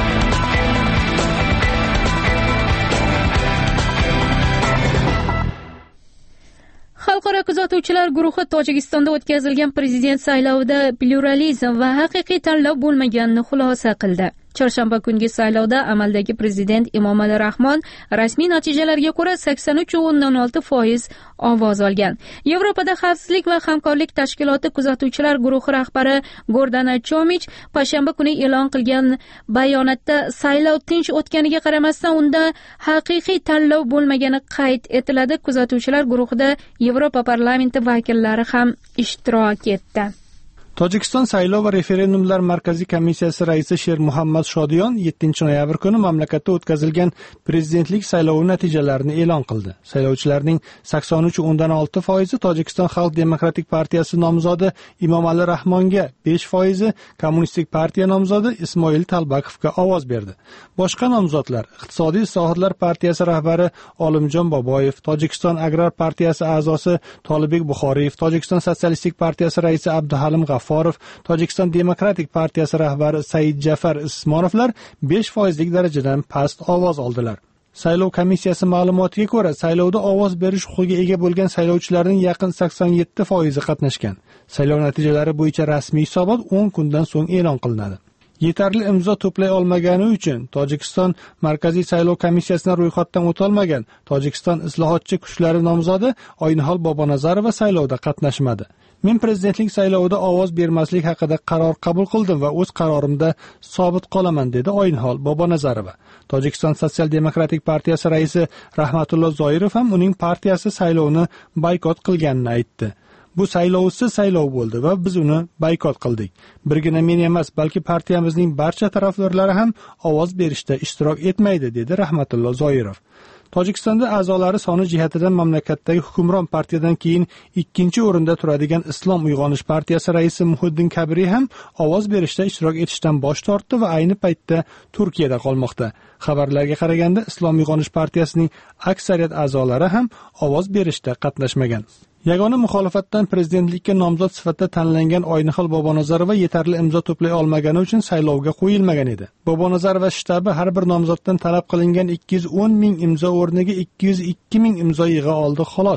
A: Xalqaro kuzatuvchilar guruhi Tojikistonda o'tkazilgan prezident saylovida pluralizm va haqiqiy tanlov bo'lmaganini xulosa qildi. Chorshanba kungi saylovda amaldagi prezident Emomali Rahmon rasmiy natijalarga ko'ra sakson uch nuqta o'ndan olti foiz ovoz olgan. Yevropada xavfsizlik va hamkorlik tashkiloti kuzatuvchilar guruhi rahbari Gordana Chomich payshanba kuni e'lon qilgan bayonotda saylov tinch o'tganiga qaramasdan unda haqiqiy tanlov bo'lmagani qayd etiladi. Kuzatuvchilar guruhida Yevropa parlamenti vakillari ham ishtirok etdi.
H: Tojikiston saylov va referendumlar markaziy komissiyasi raisi Sher Muhammad Shodiyon yettinchi noyabr kuni mamlakatda o'tkazilgan prezidentlik saylovi natijalarini e'lon qildi. Saylovchilarning sakson uch nuqta o'ndan olti foizi Tojikiston Xalq demokratik partiyasi nomzodi Emomali Rahmonga, besh foizi Kommunistik partiya nomzodi Ismoil Talbakovga ovoz berdi. Boshqa nomzodlar Iqtisodiy islohotlar partiyasi rahbari Olimjon Boboyev, Tojikiston Agrar partiyasi a'zosi Tolibek Buxoriyev, Tojikiston Sotsialistik partiyasi raisi Abduhalim G'afforov, Tojikiston Demokratik partiyasi rahbari Said Jafar Ismonovlar besh foizlik darajadan past ovoz oldilar. Saylov komissiyasi ma'lumotiga ko'ra, saylovda ovoz berish huquqiga ega bo'lgan saylovchilarning yaqin sakson yetti foizi qatnashgan. Saylov natijalari bo'yicha rasmiy hisobot o'n kundan so'ng e'lon qilinadi. Yetarli imzo to'play olmagani uchun Tojikiston Markaziy saylov komissiyasidan ro'yxatdan o'tolmagan Tojikiston islohotchi kuchlari nomzodi Oynihol Bobonazarova saylovda qatnashmadi. Men prezidentlik saylovida ovoz bermaslik haqida qaror qabul qildim va o'z qarorimda sobit qolaman, dedi Oynihol Bobonazarova. Tojikiston Sotsial demokratik partiyasi raisi Rahmatullo Zoirov ham uning partiyasi saylovni boykot qilganini aytdi. Bu saylovsiz saylov bo'ldi va biz uni boykot qildik. Birgina men emas, balki partiyamizning barcha tarafdorlari ham ovoz berishda ishtirok etmaydi, dedi Rahmatullo Zoirov. Tojikistonda a'zolari soni jihatidan mamlakatdagi hukmron partiyadan keyin ikkinchi o'rinda turadigan Islom uyg'onish partiyasi raisi Muhiddin Kabiri ham ovoz berishda ishtirok etishdan bosh tortdi va ayni paytda Turkiyada qolmoqda. Xabarlarga qaraganda Islom uyg'onish partiyasining aksariyat a'zolari ham ovoz berishda qatnashmagan. Yagona muxolifatdan prezidentlikka nomzod sifatida tanlangan Oynihol Bobonazarova yetarli imzo to'play olmagani uchun saylovga qo'yilmagan edi. Bobonazarova shtabi har bir nomzoddan talab qilingan ikki yuz o'n ming imzo o'rniga ikki yuz ikki ming imzo yig'a oldi, xolos.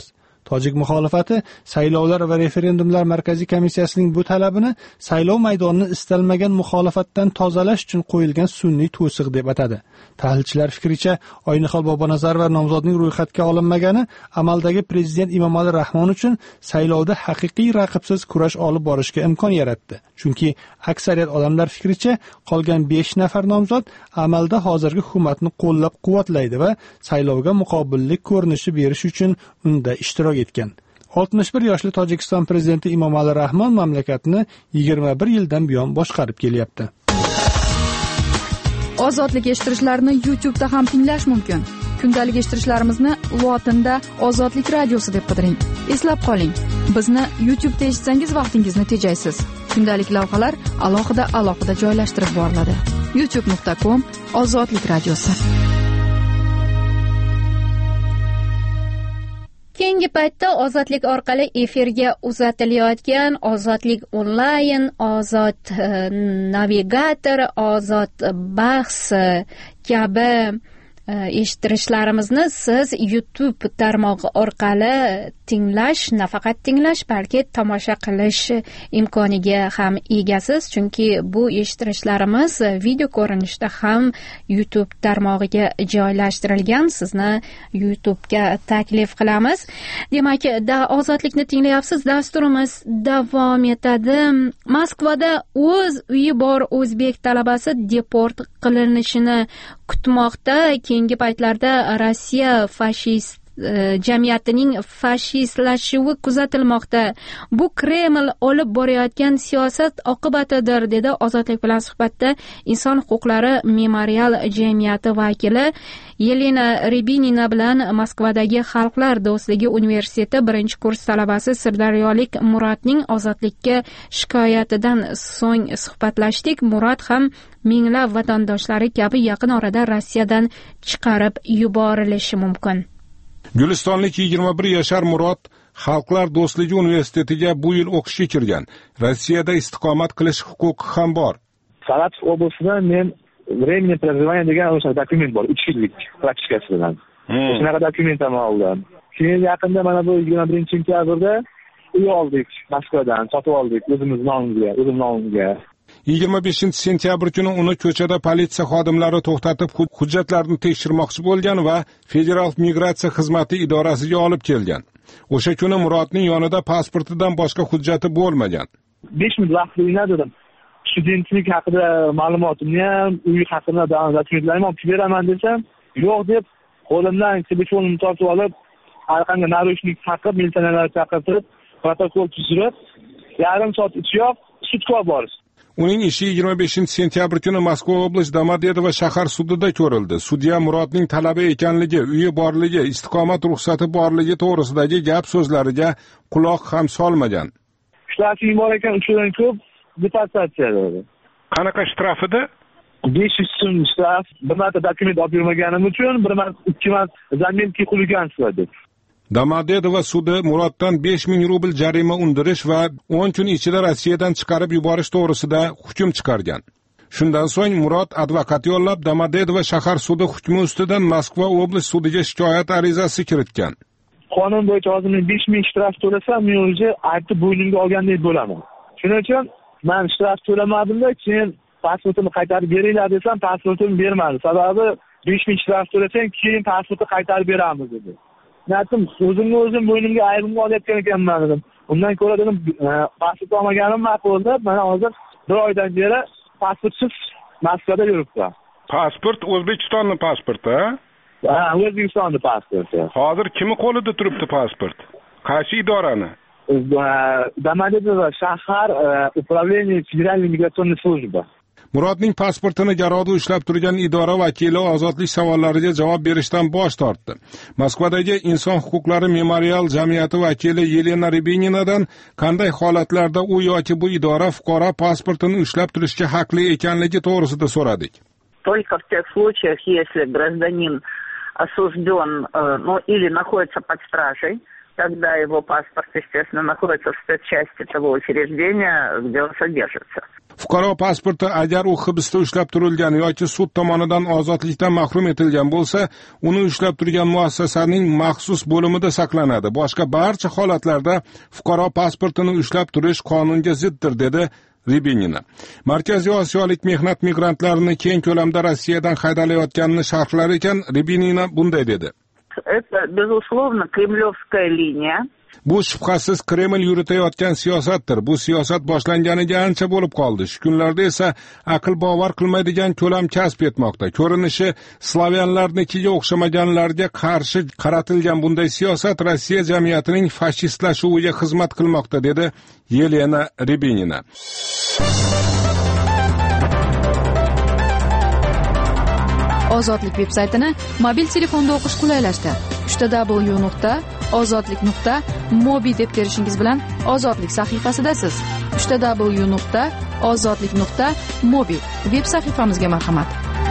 H: Tojik muxolifati saylovlar va referendumlar markaziy komissiyasining bu talabini saylov maydonini istalmagan muxolifatdan tozalash uchun qo'yilgan sun'iy to'siq deb atadi. Tahlilchilar fikricha, Oynihol Bobonazarova nomzodning ro'yxatga olinmagani amaldagi prezident Emomali Rahmon uchun saylovda haqiqiy raqibsiz kurash olib borishga imkon yaratdi. Chunki aksariyat odamlar fikricha, qolgan besh nafar nomzod amalda hozirgi hukumatni qo'llab-quvvatlaydi va saylovga muqobillik ko'rinishi berish uchun unda ishtirok etgan. oltmish bir yoshli Tojikiston prezidenti Emomali Rahmon mamlakatni yigirma bir yildan buyon boshqarib kelyapti.
Q: Ozodlik eshittirishlarni YouTube'da ham tinglash mumkin. Kundalik eshittirishlarimizni lotinda Ozodlik radiosi deb qidiring. Eslab qoling, bizni YouTube'da eshitsangiz vaqtingizni tejaysiz. Kundalik lavhalar alohida alohida joylashtirib boriladi. youtube nuqta com Ozodlik radiosi.
A: Keyingi paytda Ozodlik orqali efirga uzatilayotgan Ozodlik onlayn, Ozod navigator, Ozod bahs kabi eshittirishlarimizni siz YouTube tarmog'i orqali tinglash, nafaqat tinglash, balki tomosha qilish imkoniga ham egasiz, chunki bu eshittirishlarimiz video ko'rinishda ham YouTube tarmog'iga joylashtirilgan. Sizni YouTube'ga taklif qilamiz. Demak, da Ozodlikni tinglayapsiz. Dasturimiz davom etadi. Moskvada o'z uyi bor o'zbek talabasi deport qilinishini kutmoqda. Keyingi paytlarda Rossiya fashist jamiyatining fashistlashuvi kuzatilmoqda. Bu Kreml olib borayotgan siyosat oqibatidir, dedi Ozodlik bilan suhbatda Inson huquqlari memorial jamiyati vakili Yelena Rybinina bilan Moskvadagi Xalqlar do'stligi universiteti birinchi kurs talabasi sirdaryolik Muratning ozodlikka shikoyatidan so'ng suhbatlashdik. Murat ham minglab vatandoshlari kabi yaqin orada Rossiyadan chiqarib yuborilishi mumkin.
F: Gulistonlik yigirma bir yashar Murat Xalqlar do'stligi universitetiga bu yil o'qishga kirgan. Rossiyada istiqomat qilish huquqi ham bor.
D: Saratov oblasida men временное проживание degan o'sha dokument bor, uch yillik praktikasi bilan. Shunaqa dokument ham oldim. Keyin yaqinda mana bu yigirma birinchi sentyabrda uy oldik, Moskvadan sotib oldik o'zimiz nomimizga, o'zim nomimga.
F: yigirma beshinchi sentyabr kuni uni ko'chada politsiya xodimlari to'xtatib hujjatlarni tekshirmoqchi bo'lgan va Federal migratsiya xizmati idorasiga olib kelgan. O'sha kuni Muratning yonida pasportidan boshqa hujjati bo'lmagan.
D: besh minut vaqt o'ynadim. Studentlik haqida ma'lumotimni ham, uy haqida dokumentlarimni olib beraman desam, yo'q deb qo'limdan telefonimni tortib olib, har qanday narushnik taqib, militsionerlarni chaqirtirib, protokol tuzib, yarim soat ichiyoq sudga olib borishdi.
F: Uning ishi yigirma beshinchi sentyabr kuni Moskva oblast Domodedovo shahar sudida ko'rildi. Sudya Muratning talabi ekanligi, uyi borligi, istiqomat ruxsati borligi to'g'risidagi gap so'zlariga quloq ham solmagan.
D: Shtrafing bor ekan, uchidan ko'p deportatsiya dedi.
F: Qanaqa shtraf edi?
D: besh yuz so'm shtraf, bir marta dokument olib bermaganim uchun, bir marta ikki marta zaminki xuliganство dedi.
F: Domodedovo sudi Muratdan besh ming rubl jarima undirish va o'n kun ichida Rossiyadan chiqarib yuborish to'g'risida hukm chiqargan. Shundan so'ng Murat advokat yollab Domodedovo shahar sudi hukmi ustidan Moskva oblast sudiga shikoyat arizasi kiritgan.
D: Qonun bo'yicha hozir men besh ming shtraf to'lasam, men o'zi aytib bo'ynimga olgandek bo'laman. Shuning uchun men shtraf to'lamadim-da, keyin pasportimni qaytarib beringlar desam, pasportimni bermadi. Sababi besh ming shtraf to'lasang, keyin pasportni qaytarib beramiz dedi. Aytdim, o'zimni o'zim bo'ynimga aybimni olayotgan ekanman dedim. Undan ko'ra dedim, pasport olmaganim ma'qul deb, mana hozir bir oydan beri pasportsiz Moskvada yuribman.
F: Pasport O'zbekistonning pasporti, ha?
D: Ha, O'zbekistonning pasporti.
F: Hozir kimning qo'lida turibdi pasport? Qaysi idorani?
D: Domodedovo shahar управление Federal migratsion службы.
F: Muratning pasportini garovda ushlab turgan idora vakili ozodlik savollariga javob berishdan bosh tortdi. Moskvadagi Inson huquqlari memorial jamiyati vakili Yelena Rybininadan qanday holatlarda u yoki bu idora fuqaro pasportini ushlab turishga haqli ekanligi to'g'risida so'radik.
R: Только в тех случаях, если гражданин осужден, ну, или находится под стражей, тогда его паспорт, естественно, находится в спецчасти того учреждения, где он содержится.
F: Fuqaro pasporti agar u hibsda ushlab turilgan yoki sud tomonidan ozodlikdan mahrum etilgan bo'lsa, uni ushlab turgan muassasaning maxsus bo'limida saqlanadi. Boshqa barcha holatlarda fuqaro pasportini ushlab turish qonunga ziddir, dedi Ribinina. Markaziy Osiyolik mehnat migrantlarini keng ko'lamda Rossiyadan haydalayotganini sharhlar ekan, Ribinina bunday dedi.
R: Это, безусловно, кремлевская линия.
F: Bu shubhasiz Kreml yuritayotgan siyosatdir. Bu siyosat boshlanganiga ancha bo'lib qoldi. Shu kunlarda esa aql bovar qilmaydigan ko'lam kasb etmoqda. Ko'rinishi slavyanlarnikiga o'xshamaganlarga qarshi qaratilgan bunday siyosat Rossiya jamiyatining fashistlashuviga xizmat qilmoqda, dedi Yelena Ribinina.
Q: Ozodlik veb-saytini mobil telefonda o'qish qulaylashdi. w w w nuqta ozodlik nuqta mobi deb terishingiz bilan Ozodlik sahifasidasiz. w w w nuqta ozodlik nuqta mobi veb sahifamizga marhamat.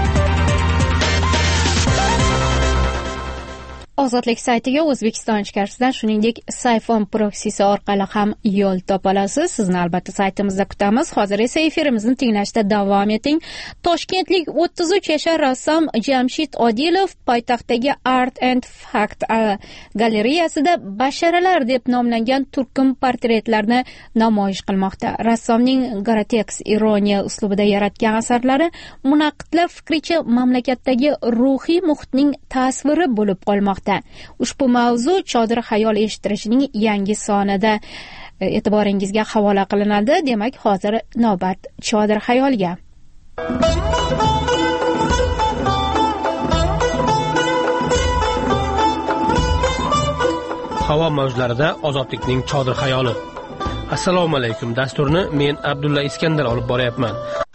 A: Ozodlik saytiga O'zbekiston ichkarisidan, shuningdek, Sayfon proksisi orqali ham yo'l topa olasiz. Sizni albatta saytimizda kutamiz. Hozir esa efirimizni tinglashda davom eting. Toshkentlik o'ttiz uch yashar rassom Jamshid Odilov poytaxtdagi Art and Fact galereyasida basharalar deb nomlangan turkum portretlarni namoyish qilmoqda. Rassomning groteks ironiya uslubida yaratgan asarlari munaqqidlar fikricha mamlakatdagi ruhiy muhitning tasviri bo'lib qolmoqda. Ushbu mavzu Chodir xayol eshittirishning yangi sonida e'tiboringizga havola qilinadi. Demak, hozir navbat Chodir xayolga.
G: Havo mavjlarida ozodlikning Chodir xayoli. Assalomu alaykum. Dasturni men Abdulla Iskandar olib boryapman.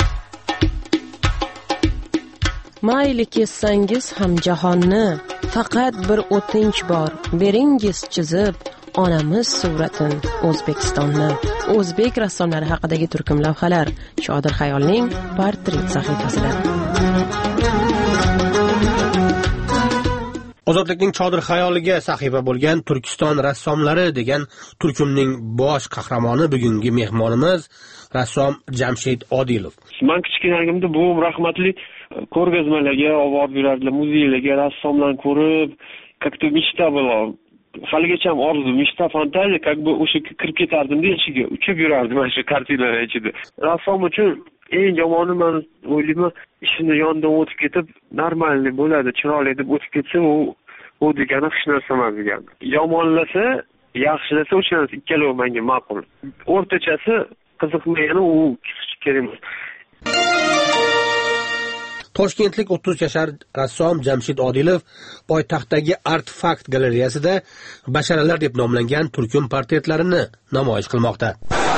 K: Mayli kessangiz ham jahonni, faqat bir o'tinch bor, beringiz chizib onamiz suratin O'zbekistonni. O'zbek rassomlari haqidagi turkum lavhalar Chodir xayolning portret sahifasida.
G: Ozodlikning Chodir xayoliga sahifa bo'lgan Turkiston rassomlari degan turkumning bosh qahramoni bugungi mehmonimiz rassom Jamshid Odilov.
S: Men kichkinaligimda buvim rahmatli ko'rgazmalarga olib yurardilar, muzeylarga rassomlarni ko'rib, как-то mechta было. Haligacha ham orzu, mechta fantaziya, как бы o'sha kirib ketardim-da ichiga, uchib yurardim mana shu kartinalar ichida. Rassom uchun eng yomoni men o'ylayman, ishini yonidan o'tib ketib, normalniy bo'ladi, chiroyli deb o'tib ketsa, u u degani hech narsa emas degani. Yomonlasa, yaxshilasa o'sha narsa ikkalovi menga ma'qul. O'rtachasi qiziqmagani u kerak emas.
G: Toshkentlik o'ttiz uch yashar rassom Jamshid Odilov poytaxtdagi Art Fact galereyasida basharalar deb nomlangan turkum portretlarini namoyish qilmoqda.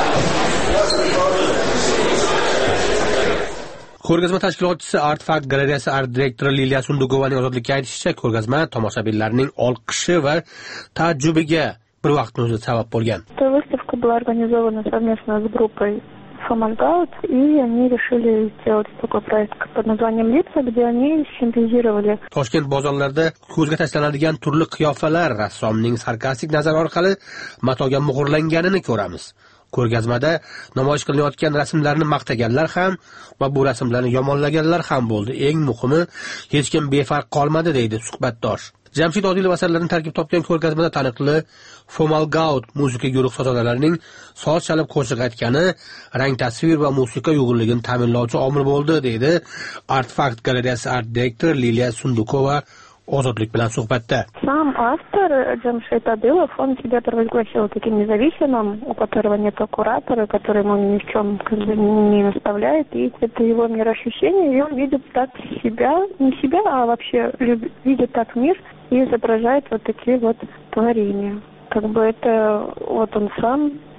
G: Ko'rgazma tashkilotchisi Art Fact galereyasi art direktori Liliya Sundukovaning ozodlikka aytishicha, ko'rgazma tomoshabinlarning olqishi va taajjubiga bir vaqtning o'zida sabab bo'lgan.
T: Выставка была организована совместно с группой Фомальгаут, и они решили сделать такой проект под названием «Лица», где они синтезировали.
G: Toshkent bozorlarida ko'zga tashlanadigan turli qiyofalar rassomning sarkastik nazari orqali matoga muhrlanganini ko'ramiz. Ko'rgazmada namoyish qilinayotgan rasmlarni maqtaganlar ham va bu rasmlarni yomonlaganlar ham bo'ldi. Eng muhimi, hech kim befarq qolmadi, deydi suhbatdosh. Jamshid Odilov asarlarini tarkib topgan ko'rgazmada taniqli Fomalgaut musiqa guruh sozandalarining soz chalib qo'shiq aytgani rang tasvir va musiqa uyg'unligini ta'minlovchi omil bo'ldi, deydi Art Fact galereyasi art direktor Liliya Sundukova Ozodlik bilan suhbatda.
T: Сам автор Jamshid Odilov, он себя провозгласил таким независимым, у которого нет куратора, который ему ни в чем как бы не наставляет, и это его мироощущение, и он видит так себя, не себя, а вообще любит, видит так мир и изображает вот такие вот творения. Как бы это вот он сам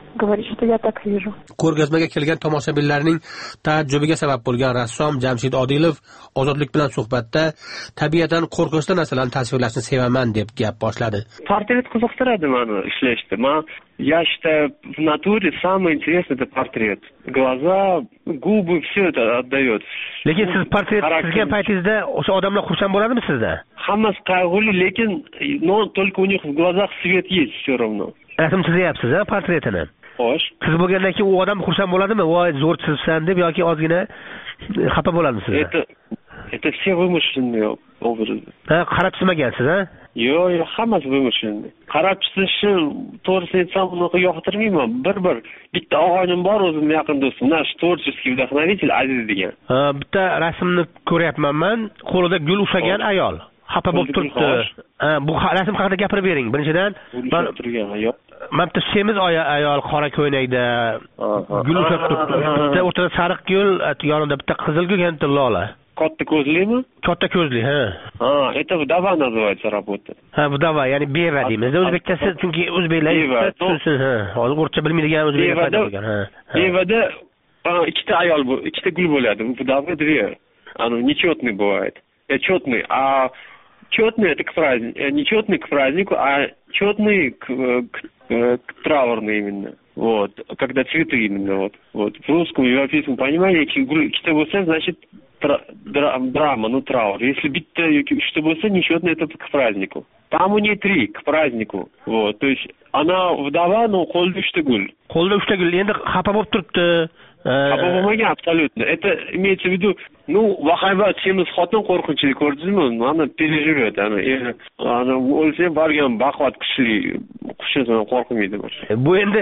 T: говорить, что я так вижу.
G: Ko'rgazmaga kelgan tomoshabinlarning taajjubiga sabab bo'lgan rassom Jamshid Odilov Ozodlik bilan suhbatda tabiatan qo'rqinchli narsalarni tasvirlashni sevaman deb gap boshladi.
S: Portret qiziqtiradi meni ishlashda. Men я считаю, в натуре самое интересное это портрет. Глаза, губы, все это отдает.
G: Lekin siz portret chizgan paytingizda o'sha odamlar xursand bo'ladimi sizda?
S: Hammasi qayg'uli, lekin но только у них в глазах свет есть все равно.
G: Rasm chizyapsiz, ha, portretini.
S: Xo'sh.
G: Siz bo'lgandan keyin u odam xursand bo'ladimi? Voy, zo'r chizibsan deb yoki ozgina xafa bo'ladimi siz?
S: Это это все вымышленные образы.
G: Ha, qarab chizmagansiz, ha?
S: Yo'q, yo'q, hammasi вымышленный. Qarab chizishni to'g'risini aytsam, unaqa yoqtirmayman. Bir-bir bitta og'aynim bor, o'zimning yaqin do'stim, наш творческий вдохновитель Aziz degan.
G: Ha, bitta rasmni ko'ryapman men, qo'lida gul ushlagan ayol. Xafa bo'lib turibdi. Ha, bu rasm haqida gapirib bering. Birinchidan, men
S: turgan ayol.
G: Men bitta semiz ayol qora ko'ynakda gul ushlab turibdi. Bitta o'rtada sariq gul, yonida bitta qizil gul, yana lola.
S: Katta ko'zlimi?
G: Katta ko'zli, ha.
S: Ha, это вдова называется работа.
G: Ha, вдова, ya'ni beva deymiz. O'zbekchasi, chunki o'zbeklar tushunsin, ha. Hozir o'rcha bilmaydigan o'zbeklar paydo bo'lgan, ha.
S: Bevada ikkita ayol bu, ikkita gul bo'ladi. Вдова две. Оно нечетный бывает. Четный, а четный это к празднику, нечетный к празднику, а четный к, к, к траурный именно. Вот, когда цветы именно вот. Вот в русском и европейском понимании, что bo'lsa, значит драма, ну траур. Если bitta что bo'lsa, нечетный это к празднику. Там у нее три к празднику. Вот, то есть она вдова, но qo'lda uchta gul.
G: Qo'lda uchta gul. Endi xafa bo'lib turibdi.
S: Xafa bo'lmagan абсолютно. Это имеется в виду, ну, vahaybat semiz xotin qo'rqinchli ko'rdingizmi? Mana переживет, ana, ana o'lsa borgan baquvvat kuchli qushdan qo'rqmaydi.
G: Bu endi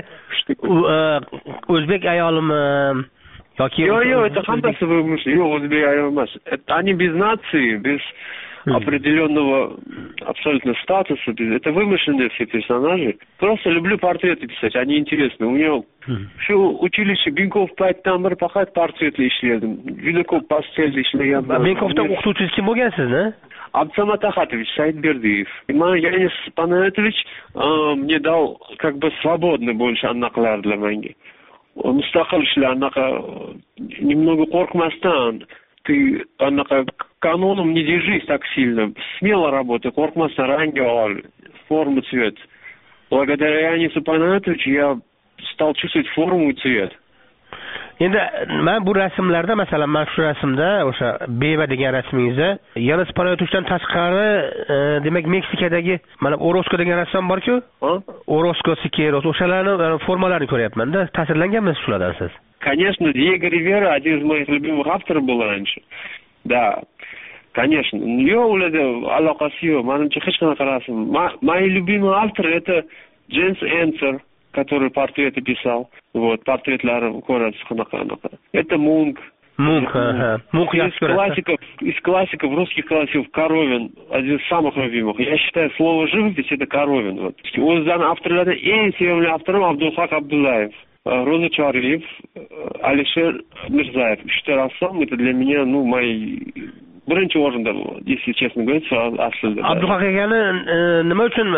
G: o'zbek ayolimi yoki
S: yo'q, yo'q, это hammasi вымышленный. Yo'q, o'zbek ayol emas. Они без нации, без определенного абсолютно статуса. Это вымышленные все персонажи. Просто люблю портреты писать, они интересны. У меня shu училище Бенков paytdan bir faqat portretli ishlardim. Juda ko'p pastelda ishlaganman.
G: Benkovda o'qituvchingiz kim bo'lgan sizni?
S: Abdusamad Ахатович Saidberdiyev. Янис Панайотович мне дал как бы свободно больше anaqalardilar menga. Mustaqil ishlar, anaqa немного qo'rqmasdan, ты anaqa каноном не держись так сильно, смело работай, qo'rqmasdan rangi ol, форму, цвет. Благодаря Янису Панайотовичу я стал чувствовать форму и цвет.
G: Endi men bu rasmlarda, masalan, men shu rasmda o'sha beva degan rasmingizda Yanis Panayotovdan tashqari, demak, Meksikadagi mana Orozco degan rassom bor-ku, Orozco, Siqueiros, o'shalarning formalarini ko'ryapman-da. Ta'sirlanganmisiz shulardan siz?
S: Конечно, Диего Ривера один из моих любимых авторов был раньше. Да. Конечно. Yo'q, ularda aloqasi yo'q. Menimcha hech qanaqa rasm. Мои любимые авторы это Джеймс Энсер, который портреты писал. Вот, портретлары ko'rasiz qanaqa-qanaqa. Это Мунк.
G: Мунк, ага. Мунк
S: из классиков, из классиков, русских классиков Коровин, один из самых любимых. Я считаю, слово живопись это Коровин. Вот. O'zdan avtorlardan eng sevimli avtorim Abdulhaq Abdullayev, Роза Чарliyev, Alisher Mirzayev. Uchta rassom это для меня, ну, мои birinchi o'rinda, если честно говорить, aslida.
G: Abdulhaq akani nima uchun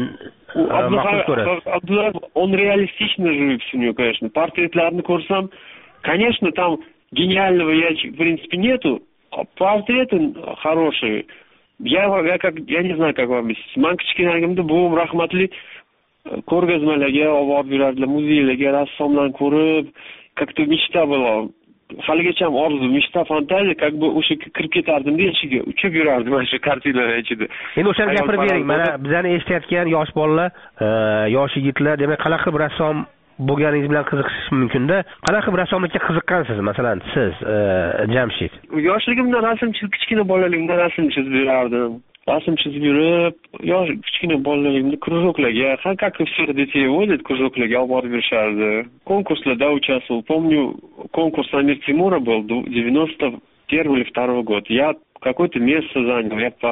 S: Абдулаев, он реалистично живопись у него, конечно. Портретларni ko'rsam, конечно, там гениального я, в принципе, нету. Портреты хорошие. Я, я, как, я не знаю, как вам объяснить. Man kichkinagimda buvim rahmatli ko'rgazmalarga olib yurardilar, muzeylarga rassomlarni ko'rib, как-то mechta была. Haligacha orzu, mechta fantaziya, как бы o'sha kirib ketardimda ichiga, uchib yurardim mana shu kartinalar ichida.
G: Endi o'shani gapirib bering. Mana bizani eshitayotgan yosh bolalar, yosh yigitlar, demak, qanaqa bir rassom bo'lganingiz bilan qiziqish mumkin-da. Qanaqa bir rassomlikka qiziqqansiz, masalan, siz, Jamshid?
S: Yoshligimda rasm chizib, kichkina bolaligimda rasm chizib yurardim. Rasm chizib yurib, yosh kichkina bolaligimda кружокlarga, как и всех детей водят, кружокlarga olib borib yurishardi. Konkurslarda участвовал. Помню, конкурс Амир Тимура был девяносто первого или второго год. Я какое-то место занял. Я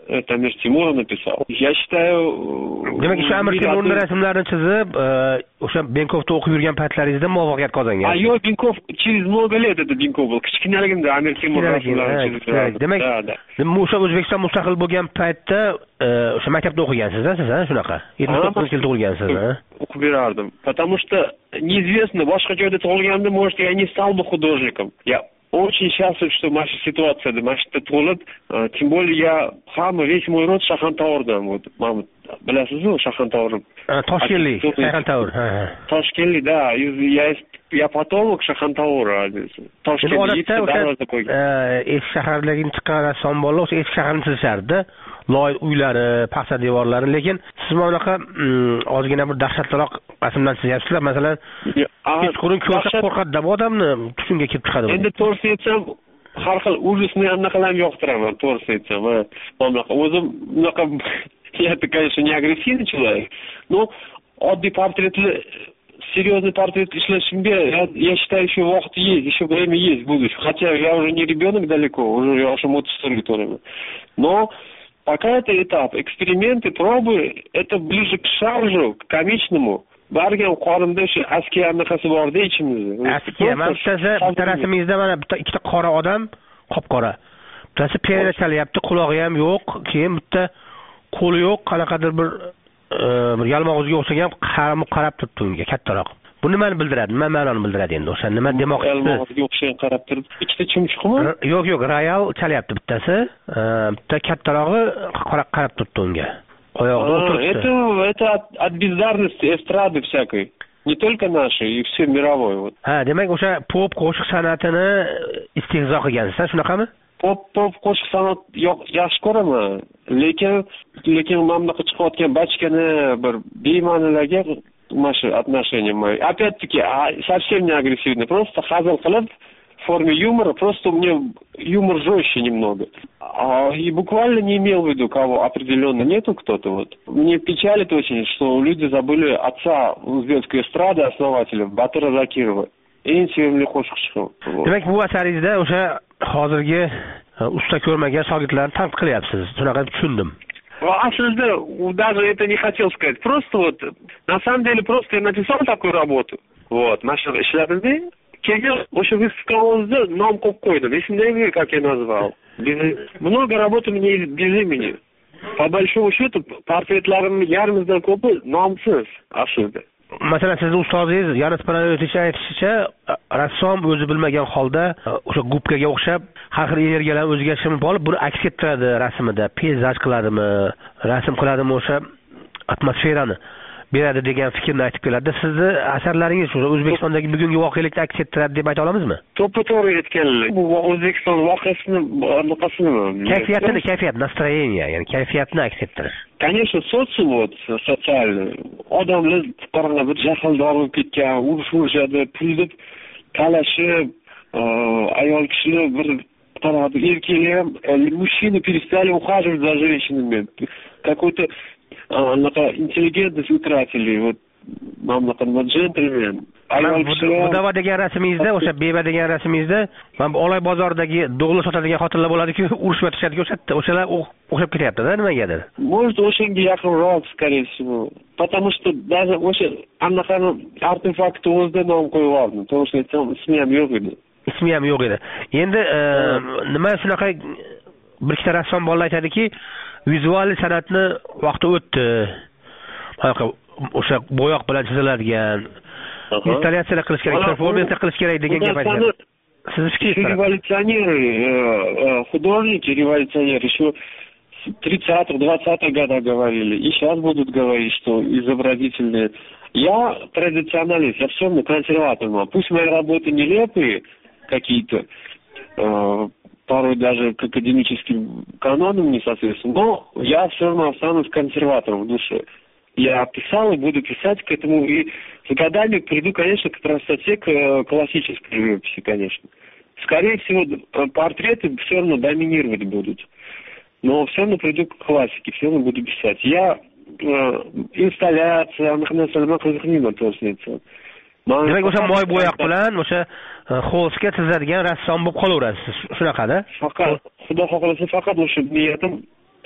S: это Amir Temurov написал. Я считаю...
G: Demak, shu Amir Temurning rasmlarini chizib, o'sha Benkovda o'qib yurgan paytlaringizda muvaffaqiyat qozongan.
S: А yo, Benkov через много лет это Benkov был. Kichkinaligimda Amir Temur rasmlarini chizib.
G: Demak, o'sha O'zbekiston mustaqil bo'lgan paytda o'sha maktabda o'qigansiz-a, siz, shunaqa? yetmish to'qqizinchi yilda tug'ilgansiz, ha?
S: O'qib berardim. Потому что неизвестно, boshqa joyda tug'ilganimda, может, я не стал бы художником. Я очень счастлив, что наша ситуация, да, наша тулып, тем более я сам весь мой род Шахантаурдан, вот, мама, bilasizmi Шахантаур?
G: Toshkentlik, Шахантаур.
S: Toshkentlik, да, я я patolog Шахантаура. Toshkentda darvoza qo'ygan.
G: Eski shaharlardan chiqqan rassom bolalar o'sha eski shaharni chizishardi. Loy uylari, paxsa devorlari, lekin siz mana bunaqa ozgina bir dahshatliroq rasmlar chizyapsizlar. Masalan, kechqurun ko'rsa qo'rqadi bu odamni, tushunga kelib chiqadi.
S: Endi to'g'risini aytsam, har xil ужасni anaqalarni yoqtiraman, to'g'risini aytsam. Mana bunaqa o'zim bunaqa я, конечно, не агрессивный человек, но oddiy portretli, серьезный портрет ishlashimga, я, я считаю, еще вaqt есть, еще время есть в будущем. Хотя я уже не ребенок далеко, уже я уже o'ttiz to'rtga to'laman. Но пока это этап, эксперименты, пробы, это ближе к шаржу, к комичному. Bargan qorimda shu askiya anaqasi bor-da ichimizda.
G: Askiya, mana bitta rasmingizda mana bitta ikkita qora odam, qop-qora. Bittasi piano chalyapti, qulog'i ham yo'q, keyin bitta qo'li yo'q, qanaqadir bir bir yalmog'izga o'xshagan qarami qarab turibdi unga kattaroq. Bu nimani bildiradi? Nima ma'noni bildiradi endi? O'sha nima demoqchisi?
S: Yalmog'izga o'xshagan qarab turib, ikkita chumchuqmi?
G: Yo'q, yo'q, royal chalyapti bittasi, bitta kattarog'i qarab turibdi unga.
S: Это, это от, от бездарности эстрады всякой. Не только нашей, и все мировой. Вот.
G: Ha, demak o'sha pop qo'shiq san'atini istehzo qilgansiz, shunaqami?
S: Pop pop qo'shiq san'at yaxshi ko'raman, lekin lekin mana bunaqa chiqayotgan bachkani bir bema'nilarga mana shu отношение мои. Опять-таки, совсем не агрессивный, просто hazil qilib в форме юмора, просто у меня юмор жестче немного. А, и буквально не имел в виду кого определенно, нету кто-то вот. Мне печалит очень, что люди забыли отца узбекской эстрады, основателя Батыра Закирова. Eng sevimli qo'shiqchi.
G: Demak, bu asaringizda o'sha hozirgi usta ko'rmagan shogirdlarni tanqid qilyapsiz. Shunaqa tushundim.
S: Aslida, даже это не хотел сказать. Просто вот, на самом деле, просто я написал такую работу. Вот, наша ishladimda. Keyin o'sha выставкамizda nom qo'yib qo'ydim. Esimda как я назвал. Много работы мне без имени. По большому счету, portretlarimni yarmidan ko'pi nomsiz aslida.
G: Masalan, sizning ustozingiz Yanis Panayotovich aytishicha, rassom o'zi bilmagan holda o'sha gubkaga o'xshab har xil energiyalarni o'ziga shimib olib, buni aks ettiradi rasmida. Peyzaj qiladimi, rasm qiladimi, o'sha atmosferani beradi degan fikrni aytib keladi. Sizni asarlaringiz shu O'zbekistondagi bugungi voqelikni aks ettiradi deb ayta olamizmi?
S: To'ppa-to'g'ri aytganlar. Bu O'zbekiston voqeasini anaqasini,
G: kayfiyatini, kayfiyat, настроение, ya'ni kayfiyatni aks ettirish.
S: Конечно, sotsium вот sotsial. Odamlar fuqarolar bir jahldor bo'lib ketgan, urush urishadi, pul deb talashib, ayol kishilar bir tarafda erkaklar ham, mужчины перестали ухаживать за женщинами. Какой-то intelligentность утратили, вот mamlakat джентльмен.
G: Budava degan rasmingizda, o'sha beva degan rasmingizda, mana bu Olay bozoridagi do'g'li sotadigan xotinlar bo'ladi-ku, urushib o'tishadigan o'sha o'shalar o'xshab ketyapti-da nimagadir.
S: Может, o'shanga yaqinroq, скорее всего. Потому что даже o'sha anaqani artefaktni o'zida nom qo'yib oldim. To'g'risini aytsam, ismi ham yo'q edi.
G: Ismi ham yo'q edi. Endi nima shunaqa bir ikkita rassom bolalar aytadiki, vizual san'atni vaqti o'tdi. O'sha bo'yoq bilan chiziladigan, installyatsiyalar qilish kerak, performansiya qilish kerak degan gap aytadi. Siz fikringiz?
S: Революционеры, художники, революционеры еще в тридцатых, двадцатых годах говорили, и сейчас будут говорить, что изобразительные. Я традиционалист, я все равно консерватор. Пусть мои работы нелепые какие-то, порой даже к академическим канонам не соответствуют, но я все равно останусь консерватором в душе. Я писал и буду писать к этому, и с годами приду, конечно, к простоте, к классической живописи, конечно. Скорее всего, портреты все равно доминировать будут, но все равно приду к классике, все равно буду писать. Я э, инсталляция, анахнасалма qiziqmayman to'g'risini aytsam.
G: Demak, o'sha moy bo'yoq bilan o'sha xo'sga chizadigan rassom bo'lib qolaverasiz, shunaqada?
S: Faqat xudo xohlasa, faqat o'sha niyatim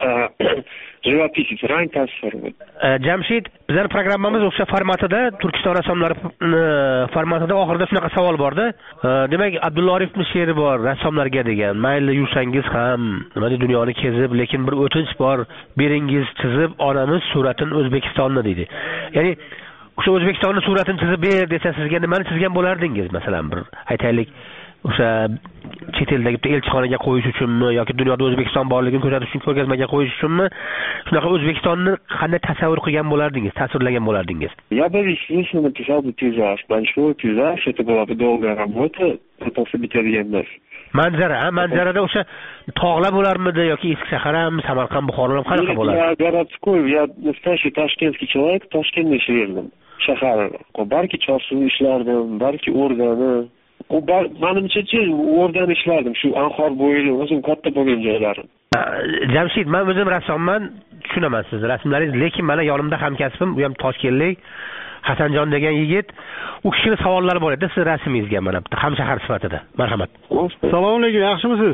S: живописец, rang tasvir.
G: Jamshid, bizning programmamiz o'sha formatida, Turkiston rassomlari formatida oxirida shunaqa savol bordi. Demak, Abdulla Orifning she'ri bor, rassomlarga degan. Mayli yursangiz ham, nima deydi, dunyoni kezib, lekin bir o'tinch bor, beringiz chizib, onamiz suratini O'zbekistonni deydi. Ya'ni o'sha O'zbekistonning suratini chizib ber desa, sizga nimani chizgan bo'lardingiz? Masalan, bir aytaylik, o'sha chet eldagi elchixonaga qo'yish uchunmi yoki dunyoda O'zbekiston borligini ko'rsatish uchun ko'rgazmaga qo'yish uchunmi? Shunaqa O'zbekistonni qanday tasavvur qilgan bo'lardingiz, tasvirlagan bo'lardingiz?
S: Я бы, естественно, написал бы пейзаж, большой пейзаж, это была бы долгая работа, это bitadigan emas.
G: Manzara, manzarada o'sha tog'lar bo'larmidi yoki eski shahar ham, Samarqand, Buxoro ham qanaqa bo'lardi?
S: Я городской, я настоящий ташкентский человек, Toshkentda ishlardim. Shahar, balki Chorsu ishlardim, balki O'rdani. U menimcha-chi, o'rdan ishlardim, shu Anhor bo'yida o'zim katta bo'lgan joylarim.
G: Jamshid, men o'zim rassomman, tushunaman sizni rasmlaringiz, lekin mana yonimda hamkasbim, u ham toshkentlik Hasanjon degan yigit, u kishini savollari bor edi siz rasmingizga mana bitta hamshahar sifatida. Marhamat.
U: Assalomu alaykum, yaxshimisiz?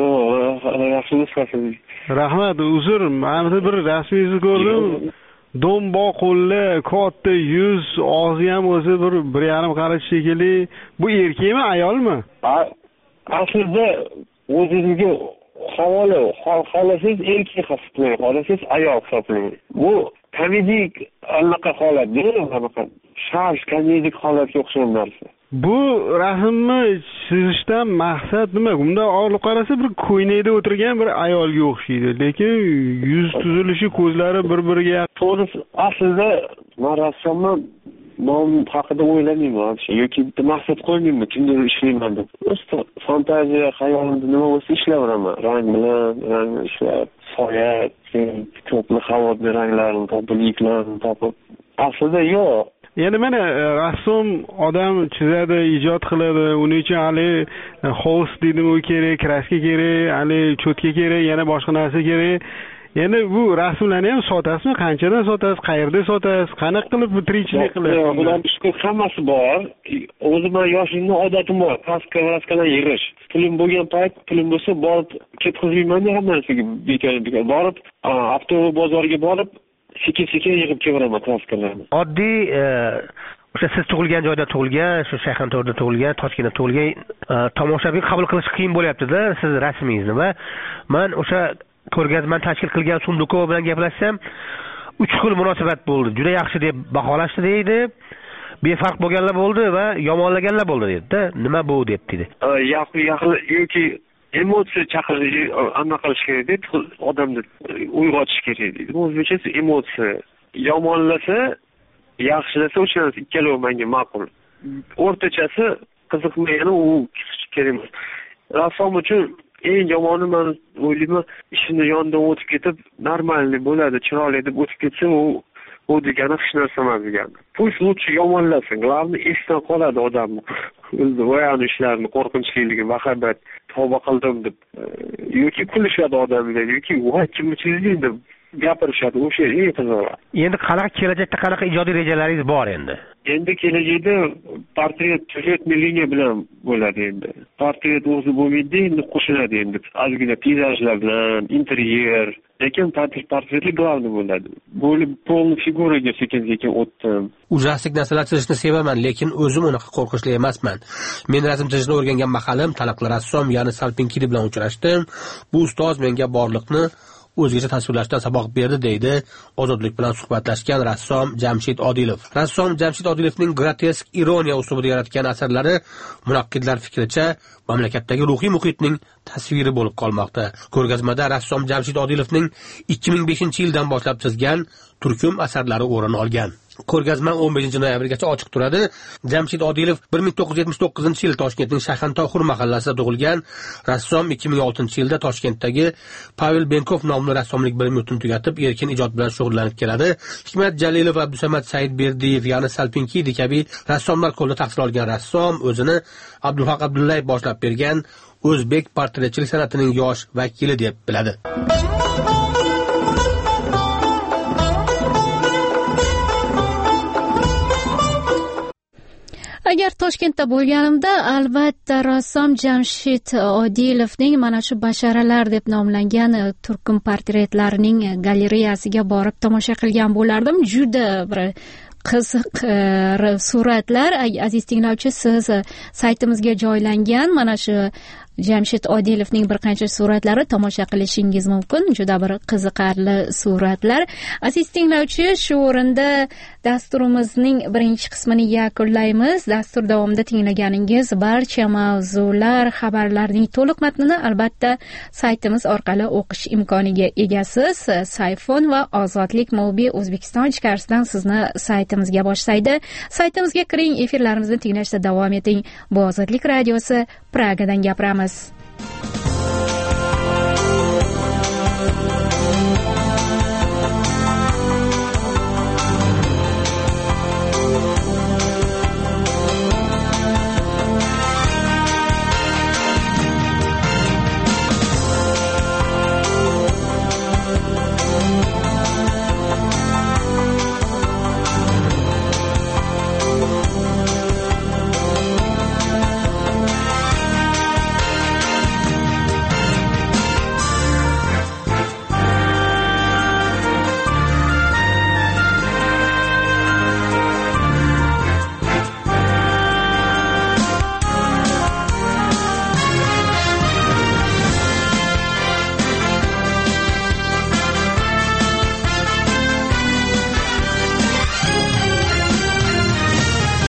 S: Yaxshimisiz?
U: Rahmat, uzr, men bir rasmingizni ko'rdim. Dombo qo'lli, katta yuz, og'zi ham o'zi bir bir yarim qarich shekilli. Bu erkakmi, ayolmi?
S: Aslida o'zingizga havola, xohlasangiz erkak hisoblaysiz, xohlasangiz ayol hisoblaysiz. Bu komedik anaqa holat, anaqa shart komedik holatga o'xshagan narsa.
U: Bu rasmni chizishdan maqsad nima? Bundan olib qarasa bir ko'ynakda o'tirgan bir ayolga o'xshaydi, lekin yuz tuzilishi, ko'zlari bir-biriga.
S: To'g'risi, aslida men rassomman, nom haqida o'ylamayman, yoki bitta maqsad qo'ymayman, kimdir ishlayman deb. O'zi fantaziya, xayolimda nima bo'lsa ishlayveraman. Rang bilan, rang ishlab, soya, ko'pli havodli ranglarni topib, iklarni topib. Aslida yo'q.
U: Ya'ni mana rassom odam chizadi, ijod qiladi, uning uchun hali xos deydimi u kerak, kraska kerak, hali cho'tka kerak, yana boshqa narsa kerak. Ya'ni bu rasmlarni ham sotasizmi? Qanchadan sotasiz? Qayerda sotasiz? Qanaqa qilib tirikchilik qilasiz?
S: Bularning shukur hammasi bor. O'zim ham yoshlikdan odatim bor. Kraska, kraskalar yig'ish. Pulim bo'lgan payt, pulim bo'lsa borib ketkazmayman-da hamma narsaga bekor-bekor borib, avtomobil bozoriga borib sekin-sekin yig'ib kelaman kraskalarni.
G: Oddiy o'sha siz tug'ilgan joyda tug'ilgan, shu Shayxontohurda tug'ilgan, Toshkentda tug'ilgan tomoshabin qabul qilish qiyin bo'lyapti-da siz rasmingizni va men o'sha ko'rgazmani tashkil qilgan Sundukov bilan gaplashsam, uch xil munosabat bo'ldi. Juda yaxshi deb baholashdi deydi. Befarq bo'lganlar bo'ldi va yomonlaganlar bo'ldi dedi-da. Nima bu deb dedi.
S: Yaxshi, yaxshi yoki emotsiya chaqirish, anaqa qilish kerak deb odamni uyg'otish kerak deydi. O'zbekchasi emotsiya. Yomonlasa, yaxshilasa o'shanisi ikkalovi menga ma'qul. O'rtachasi qiziqmaydi, u kerak emas. Rassom uchun eng yomoni men o'ylayman, ishini yonidan o'tib ketib, normalniy bo'ladi, chiroyli deb o'tib ketsa, u u degani hech narsa emas degani. Pust lutchi yomonlasin, glavni esdan qoladi odamni. O'zi voyani ishlarini, qo'rqinchliligi, vahabat, tavba qildim deb yoki kulishadi odamlar, yoki voy kimni chizding deb gapirishadi. O'sha eng qizig'i.
G: Endi qanaqa kelajakda qanaqa ijodiy rejalaringiz bor endi?
S: Endi kelajakda portret syujetniy liniya bilan bo'ladi endi. Portret o'zi bo'lmaydi, endi qo'shiladi endi. Ozgina peyzajlar bilan, interyer, lekin portretli glavni bo'ladi. Bo'lib полный figuraga sekin-sekin o'tdim.
G: Ujastik narsalar chizishni sevaman, lekin o'zim unaqa qo'rqinchli emasman. Men rasm chizishni o'rgangan mahalim taniqli rassom Yana Salpinkidi bilan uchrashdim. Bu ustoz menga borliqni o'zgacha tasvirlashdan saboq berdi deydi Ozodlik bilan suhbatlashgan rassom Jamshid Odilov. Rassom Jamshid Odilovning grotesk ironiya uslubida yaratgan asarlari munaqqidlar fikricha mamlakatdagi ruhiy muhitning tasviri bo'lib qolmoqda. Ko'rgazmada rassom Jamshid Odilovning ikki ming beshinchi yildan boshlab chizgan turkum asarlari o'rin olgan. Ko'rgazma o'n beshinchi noyabrgacha ochiq turadi. Jamshid Odilov bir ming to'qqiz yuz yetmish to'qqizinchi yil Toshkentning Shayxontohur mahallasida tug'ilgan. Rassom ikki ming oltinchi yilda Toshkentdagi Pavel Benkov nomli rassomlik bilim yurtini tugatib, erkin ijod bilan shug'ullanib keladi. Hikmat Jalilov, Abdusamad Saidberdiyev, Yana Salpinkidi kabi rassomlar qo'lida tahsil olgan rassom o'zini Abdulhaq Abdullayev boshlab bergan o'zbek portretchilik san'atining yosh vakili deb biladi.
A: agar Toshkentda bo'lganimda albatta rassom Jamshid Odilovning mana shu basharalar deb nomlangan turkum portretlarining galereyasiga borib tomosha qilgan bo'lardim. Juda bir qiziq suratlar. Aziz tinglovchi, siz saytimizga joylangan mana shu Jamshid Odilovning bir qancha suratlari tomosha qilishingiz mumkin. Juda bir qiziqarli suratlar. Aziz tinglovchi, shu o'rinda dasturimizning birinchi qismini yakunlaymiz. Dastur davomida tinglaganingiz barcha mavzular, xabarlarning to'liq matnini albatta saytimiz orqali o'qish imkoniga egasiz. Sayfon va Ozodlik Mobi O'zbekiston ichkarisidan sizni saytimizga boshlaydi. Saytimizga kiring, efirlarimizni tinglashda davom eting. Bu Ozodlik radiosi, Pragadan gapiramiz.